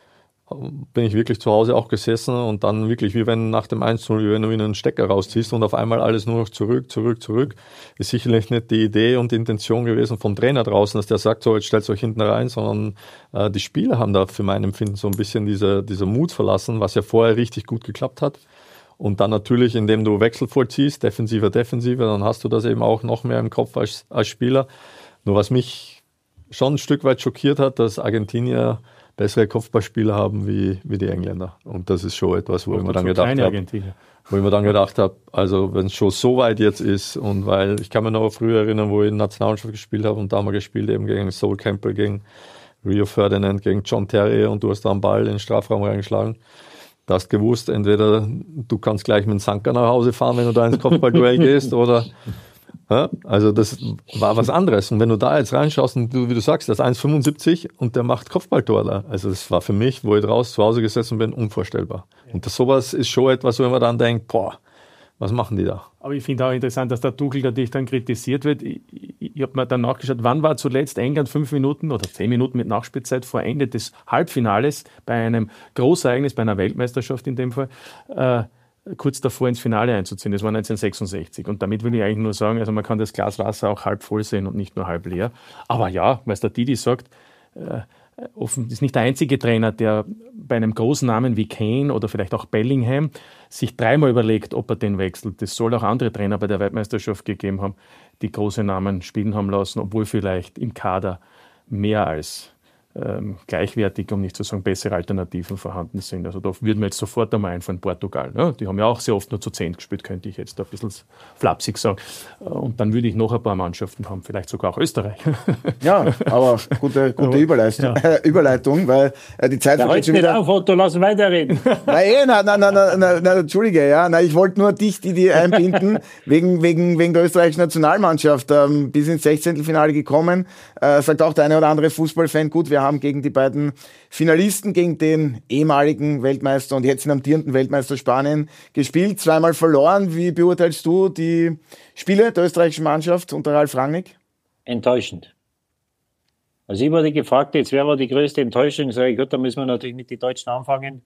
S3: bin ich wirklich zu Hause auch gesessen und dann wirklich, wie wenn nach dem eins zu null, wenn du einen Stecker rausziehst und auf einmal alles nur noch zurück, zurück, zurück, ist sicherlich nicht die Idee und die Intention gewesen vom Trainer draußen, dass der sagt, so, jetzt stellt euch hinten rein, sondern äh, die Spieler haben da für mein Empfinden so ein bisschen diese, dieser Mut verlassen, was ja vorher richtig gut geklappt hat. Und dann natürlich, indem du Wechsel vollziehst, defensiver, defensiver, dann hast du das eben auch noch mehr im Kopf als, als Spieler. Nur was mich schon ein Stück weit schockiert hat, dass Argentinier bessere Kopfballspieler haben wie, wie die Engländer. Und das ist schon etwas, wo ich mir dann gedacht habe, wo ich mir dann gedacht habe, also wenn es schon so weit jetzt ist und weil ich kann mich noch früher erinnern, wo ich in der Nationalmannschaft gespielt habe und da haben wir gespielt eben gegen Sol Campbell, gegen Rio Ferdinand, gegen John Terry und du hast da einen Ball in den Strafraum reingeschlagen. Du hast gewusst, entweder du kannst gleich mit dem Sanker nach Hause fahren, wenn du da ins Kopfballduell gehst oder ja, also das war was anderes. Und wenn du da jetzt reinschaust und du, wie du sagst, das ist eins Komma fünfundsiebzig und der macht Kopfballtor da. Also das war für mich, wo ich draußen zu Hause gesessen bin, unvorstellbar. Ja. Und das, sowas ist schon etwas, wo man dann denkt, boah, was machen die da?
S5: Aber ich finde auch interessant, dass der Tuchel natürlich dann kritisiert wird. Ich, ich, ich habe mir dann nachgeschaut, wann war zuletzt England fünf Minuten oder zehn Minuten mit Nachspielzeit vor Ende des Halbfinales bei einem Großereignis, bei einer Weltmeisterschaft in dem Fall, äh, kurz davor ins Finale einzuziehen. Das war neunzehnhundertsechsundsechzig. Und damit will ich eigentlich nur sagen, also man kann das Glas Wasser auch halb voll sehen und nicht nur halb leer. Aber ja, weil es der Didi sagt, äh, offen ist nicht der einzige Trainer, der bei einem großen Namen wie Kane oder vielleicht auch Bellingham sich dreimal überlegt, ob er den wechselt. Es soll auch andere Trainer bei der Weltmeisterschaft gegeben haben, die große Namen spielen haben lassen, obwohl vielleicht im Kader mehr als Ähm, gleichwertig, um nicht zu sagen bessere Alternativen vorhanden sind. Also da würde mir jetzt sofort einmal einfallen, Portugal. Ne? Die haben ja auch sehr oft nur zu zehn gespielt, könnte ich jetzt da ein bisschen flapsig sagen. Und dann würde ich noch ein paar Mannschaften haben, vielleicht sogar auch Österreich.
S1: Ja, aber gute, gute Überleitung, ja. äh, Überleitung, weil äh, die Zeit...
S4: Da heute nicht wieder auf, Otto, lass weiterreden.
S1: Nein, nein, nein, nein, nein, nein, nein, Entschuldige, ja, nein, ich wollte nur dich, die, die einbinden, wegen, wegen, wegen der österreichischen Nationalmannschaft, ähm, bis ins Sechzehntelfinale gekommen, äh, sagt auch der eine oder andere Fußballfan, gut, wir haben gegen die beiden Finalisten, gegen den ehemaligen Weltmeister und jetzt amtierenden Weltmeister Spanien gespielt, zweimal verloren. Wie beurteilst du die Spiele der österreichischen Mannschaft unter Ralf Rangnick?
S4: Enttäuschend. Also ich wurde gefragt, jetzt wer war die größte Enttäuschung? Sag ich, gut, da müssen wir natürlich mit den Deutschen anfangen.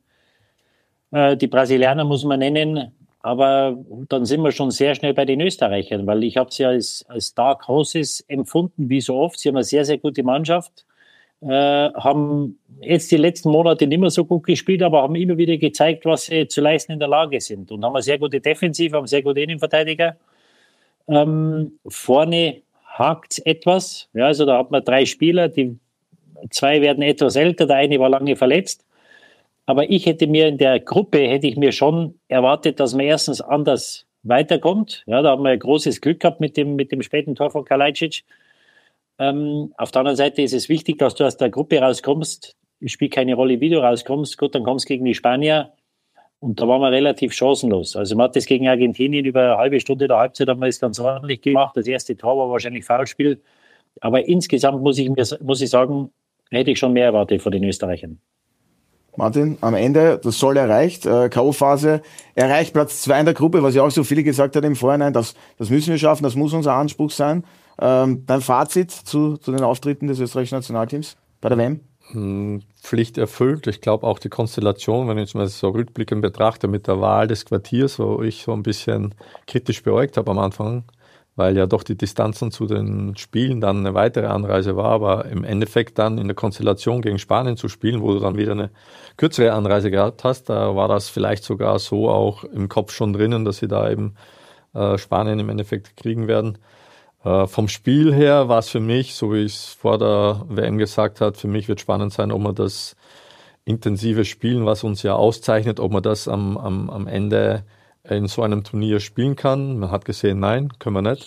S4: Äh, die Brasilianer muss man nennen, aber dann sind wir schon sehr schnell bei den Österreichern, weil ich habe sie als, als Dark Horses empfunden, wie so oft. Sie haben eine sehr, sehr gute Mannschaft. Äh, haben jetzt die letzten Monate nicht mehr so gut gespielt, aber haben immer wieder gezeigt, was sie zu leisten in der Lage sind. Und haben eine sehr gute Defensive, haben sehr gute Innenverteidiger. Ähm, vorne hakt es etwas. Ja, also da hat man drei Spieler, die zwei werden etwas älter, der eine war lange verletzt. Aber ich hätte mir in der Gruppe, hätte ich mir schon erwartet, dass man erstens anders weiterkommt. Ja, da haben wir ein großes Glück gehabt mit dem, mit dem späten Tor von Kalajdzic. Ähm, auf der anderen Seite ist es wichtig, dass du aus der Gruppe rauskommst. Es spielt keine Rolle, wie du rauskommst. Gut, dann kommst du gegen die Spanier. Und da waren wir relativ chancenlos. Also man hat das gegen Argentinien über eine halbe Stunde der Halbzeit haben wir das ganz ordentlich gemacht. Das erste Tor war wahrscheinlich Foulspiel. Aber insgesamt muss ich, mir, muss ich sagen, hätte ich schon mehr erwartet von den Österreichern.
S1: Martin, am Ende, das Soll erreicht, äh, K O-Phase erreicht, Platz zwei in der Gruppe, was ja auch so viele gesagt haben im Vorhinein, das, das müssen wir schaffen, das muss unser Anspruch sein. Ähm, dein Fazit zu, zu den Auftritten des österreichischen Nationalteams bei der W M?
S3: Pflicht erfüllt. Ich glaube auch die Konstellation, wenn ich jetzt mal so rückblickend betrachte mit der Wahl des Quartiers, wo ich so ein bisschen kritisch beäugt habe am Anfang, weil ja doch die Distanzen zu den Spielen dann eine weitere Anreise war, aber im Endeffekt dann in der Konstellation gegen Spanien zu spielen, wo du dann wieder eine kürzere Anreise gehabt hast, da war das vielleicht sogar so auch im Kopf schon drinnen, dass sie da eben äh, Spanien im Endeffekt kriegen werden. Äh, vom Spiel her war es für mich, so wie ich es vor der W M gesagt habe, für mich wird spannend sein, ob man das intensive Spielen, was uns ja auszeichnet, ob man das am, am, am Ende in so einem Turnier spielen kann. Man hat gesehen, nein, können wir nicht.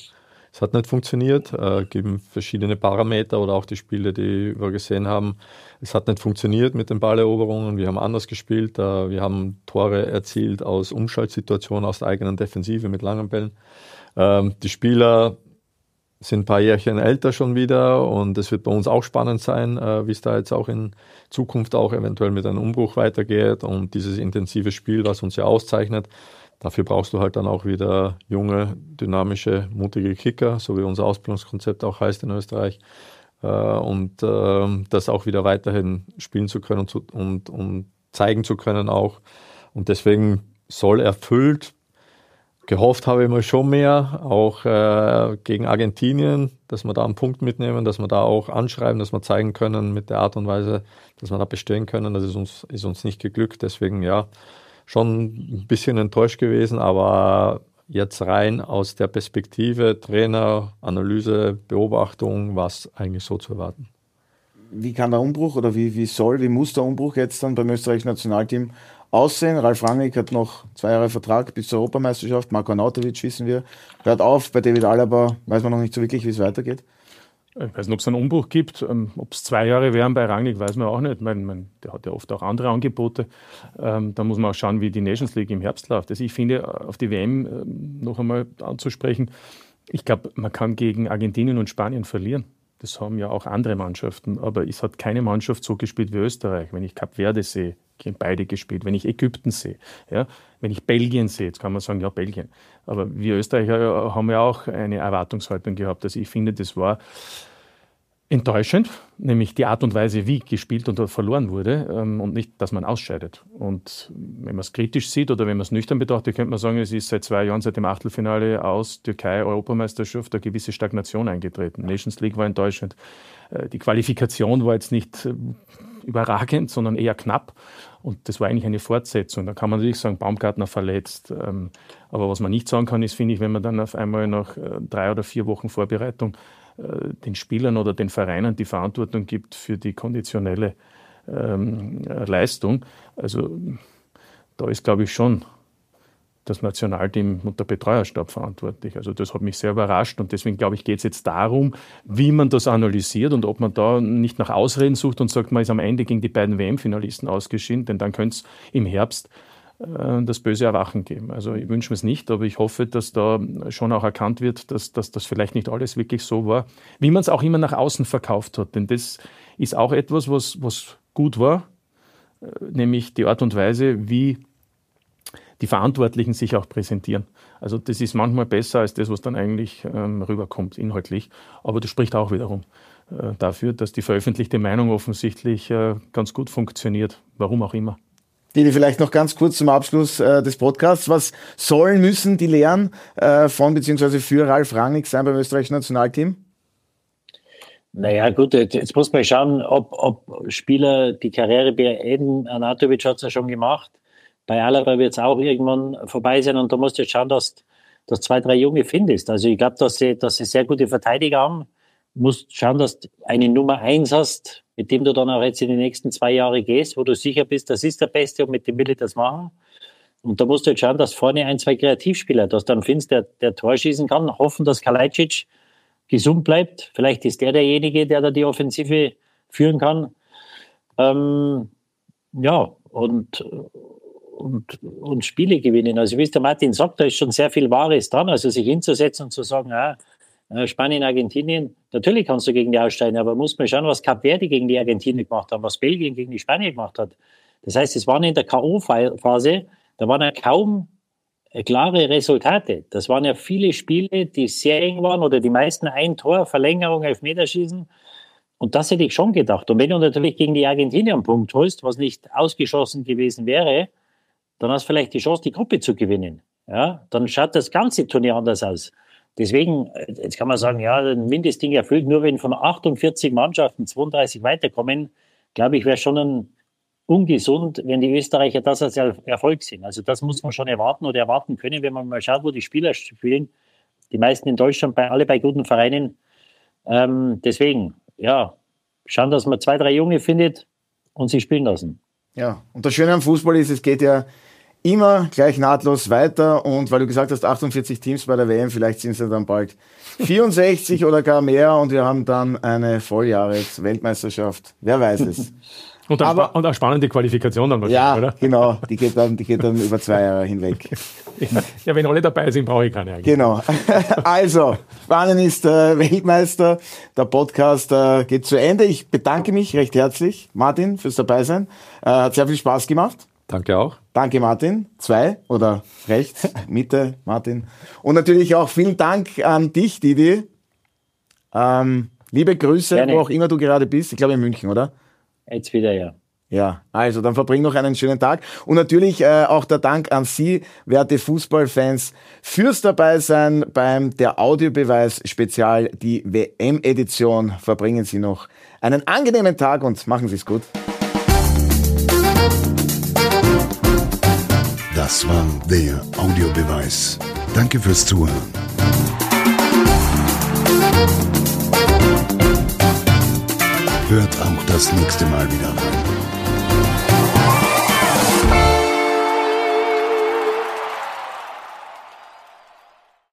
S3: Es hat nicht funktioniert, äh, geben verschiedene Parameter oder auch die Spiele, die wir gesehen haben. Es hat nicht funktioniert mit den Balleroberungen. Wir haben anders gespielt. Äh, wir haben Tore erzielt aus Umschaltsituationen, aus der eigenen Defensive mit langen Bällen. Ähm, die Spieler sind ein paar Jährchen älter schon wieder und es wird bei uns auch spannend sein, äh, wie es da jetzt auch in Zukunft auch eventuell mit einem Umbruch weitergeht und dieses intensive Spiel, was uns ja auszeichnet. Dafür brauchst du halt dann auch wieder junge, dynamische, mutige Kicker, so wie unser Ausbildungskonzept auch heißt in Österreich. Äh, und äh, das auch wieder weiterhin spielen zu können und, zu, und, und zeigen zu können auch. Und deswegen soll erfüllt. Gehofft habe ich mal schon mehr, auch äh, gegen Argentinien, dass wir da einen Punkt mitnehmen, dass wir da auch anschreiben, dass wir zeigen können mit der Art und Weise, dass wir da bestehen können. Das ist uns, ist uns nicht geglückt. Deswegen ja, schon ein bisschen enttäuscht gewesen, aber jetzt rein aus der Perspektive Trainer, Analyse, Beobachtung, war es eigentlich so zu erwarten.
S1: Wie kann der Umbruch oder wie, wie soll, wie muss der Umbruch jetzt dann beim österreichischen Nationalteam aussehen? Ralf Rangnick hat noch zwei Jahre Vertrag bis zur Europameisterschaft. Marko Arnautovic, wissen wir, hört auf. Bei David Alaba weiß man noch nicht so wirklich, wie es weitergeht.
S5: Ich weiß nicht, ob es einen Umbruch gibt. Ob es zwei Jahre wären bei Rangnick, weiß man auch nicht. Ich meine, man, der hat ja oft auch andere Angebote. Ähm, da muss man auch schauen, wie die Nations League im Herbst läuft. Also ich finde, auf die W M äh, noch einmal anzusprechen, ich glaube, man kann gegen Argentinien und Spanien verlieren. Das haben ja auch andere Mannschaften, aber es hat keine Mannschaft so gespielt wie Österreich. Wenn ich Kap Verde sehe, gegen beide gespielt. Wenn ich Ägypten sehe, ja, wenn ich Belgien sehe, jetzt kann man sagen, ja, Belgien. Aber wir Österreicher haben ja auch eine Erwartungshaltung gehabt. Also ich finde, das war enttäuschend, nämlich die Art und Weise, wie gespielt und verloren wurde ähm, und nicht, dass man ausscheidet. Und wenn man es kritisch sieht oder wenn man es nüchtern betrachtet, könnte man sagen, es ist seit zwei Jahren, seit dem Achtelfinale aus Türkei-Europameisterschaft, eine gewisse Stagnation eingetreten. Nations League war enttäuschend. Äh, die Qualifikation war jetzt nicht äh, überragend, sondern eher knapp. Und das war eigentlich eine Fortsetzung. Da kann man natürlich sagen, Baumgartner verletzt. Ähm, aber was man nicht sagen kann, ist, finde ich, wenn man dann auf einmal nach äh, drei oder vier Wochen Vorbereitung den Spielern oder den Vereinen die Verantwortung gibt für die konditionelle ähm, Leistung. Also da ist, glaube ich, schon das Nationalteam und der Betreuerstab verantwortlich. Also das hat mich sehr überrascht und deswegen, glaube ich, geht es jetzt darum, wie man das analysiert und ob man da nicht nach Ausreden sucht und sagt, man ist am Ende gegen die beiden W M-Finalisten ausgeschieden, denn dann könnte es im Herbst das böse Erwachen geben. Also ich wünsche mir es nicht, aber ich hoffe, dass da schon auch erkannt wird, dass, dass das vielleicht nicht alles wirklich so war, wie man es auch immer nach außen verkauft hat. Denn das ist auch etwas, was, was gut war, nämlich die Art und Weise, wie die Verantwortlichen sich auch präsentieren. Also das ist manchmal besser als das, was dann eigentlich ähm, rüberkommt inhaltlich. Aber das spricht auch wiederum äh, dafür, dass die veröffentlichte Meinung offensichtlich äh, ganz gut funktioniert, warum auch immer.
S1: Didi, vielleicht noch ganz kurz zum Abschluss äh, des Podcasts. Was sollen, müssen die Lehren äh, von bzw. für Ralf Rangnick sein beim österreichischen Nationalteam?
S4: Naja, gut, jetzt muss man schauen, ob, ob Spieler die Karriere beenden. Arnautovic hat es ja schon gemacht. Bei Alaba wird es auch irgendwann vorbei sein und da musst du jetzt schauen, dass du zwei, drei Junge findest. Also ich glaube, dass sie, dass sie sehr gute Verteidiger haben. Du musst schauen, dass du eine Nummer eins hast, mit dem du dann auch jetzt in die nächsten zwei Jahre gehst, wo du sicher bist, das ist der Beste und mit dem will ich das machen. Und da musst du jetzt schauen, dass vorne ein, zwei Kreativspieler, dass dann findest, der, der Tor schießen kann, hoffen, dass Kalajdzic gesund bleibt. Vielleicht ist der derjenige, der da die Offensive führen kann. Ähm, ja, und, und, und Spiele gewinnen. Also wie es der Martin sagt, da ist schon sehr viel Wahres dran. Also sich hinzusetzen und zu sagen, ja, Spanien, Argentinien, natürlich kannst du gegen die aussteigen, aber muss man schauen, was Kap Verde gegen die Argentinien gemacht hat, was Belgien gegen die Spanier gemacht hat. Das heißt, es waren in der K O-Phase, da waren ja kaum klare Resultate. Das waren ja viele Spiele, die sehr eng waren oder die meisten ein Tor, Verlängerung, Elfmeterschießen. Und das hätte ich schon gedacht. Und wenn du natürlich gegen die Argentinier einen Punkt holst, was nicht ausgeschlossen gewesen wäre, dann hast du vielleicht die Chance, die Gruppe zu gewinnen. Ja, dann schaut das ganze Turnier anders aus. Deswegen, jetzt kann man sagen, ja, ein Mindestding erfüllt, nur wenn von achtundvierzig Mannschaften zweiunddreißig weiterkommen, glaube ich, wäre schon ein ungesund, wenn die Österreicher das als Erfolg sehen. Also das muss man schon erwarten oder erwarten können, wenn man mal schaut, wo die Spieler spielen. Die meisten in Deutschland, bei, alle bei guten Vereinen. Ähm, deswegen, ja, schauen, dass man zwei, drei Junge findet und sie spielen lassen.
S1: Ja, und das Schöne am Fußball ist, es geht ja immer gleich nahtlos weiter. Und weil du gesagt hast, achtundvierzig Teams bei der W M, vielleicht sind es ja dann bald vierundsechzig oder gar mehr und wir haben dann eine Volljahres-Weltmeisterschaft. Wer weiß es.
S5: Und,
S1: Aber,
S5: und eine spannende Qualifikation dann wahrscheinlich,
S1: ja,
S5: oder?
S1: Genau. Die geht, dann, die geht dann über zwei Jahre hinweg.
S5: Ja, wenn alle dabei sind, brauche ich keine eigentlich.
S1: Genau. Also, Spanien ist äh, Weltmeister. Der Podcast äh, geht zu Ende. Ich bedanke mich recht herzlich, Martin, fürs Dabeisein. Äh, hat sehr viel Spaß gemacht.
S3: Danke auch.
S1: Danke, Martin. Zwei oder rechts, Mitte, Martin. Und natürlich auch vielen Dank an dich, Didi. Ähm, liebe Grüße,
S4: Gerne.
S1: wo auch immer du gerade bist. Ich glaube in München, oder?
S4: Jetzt wieder, ja.
S1: Ja, also dann verbring noch einen schönen Tag. Und natürlich äh, auch der Dank an Sie, werte Fußballfans, fürs Dabeisein beim Der Audiobeweis Spezial, die W M-Edition. Verbringen Sie noch einen angenehmen Tag und machen Sie es gut.
S2: Das war der Audiobeweis. Danke fürs Zuhören. Hört auch das nächste Mal wieder rein.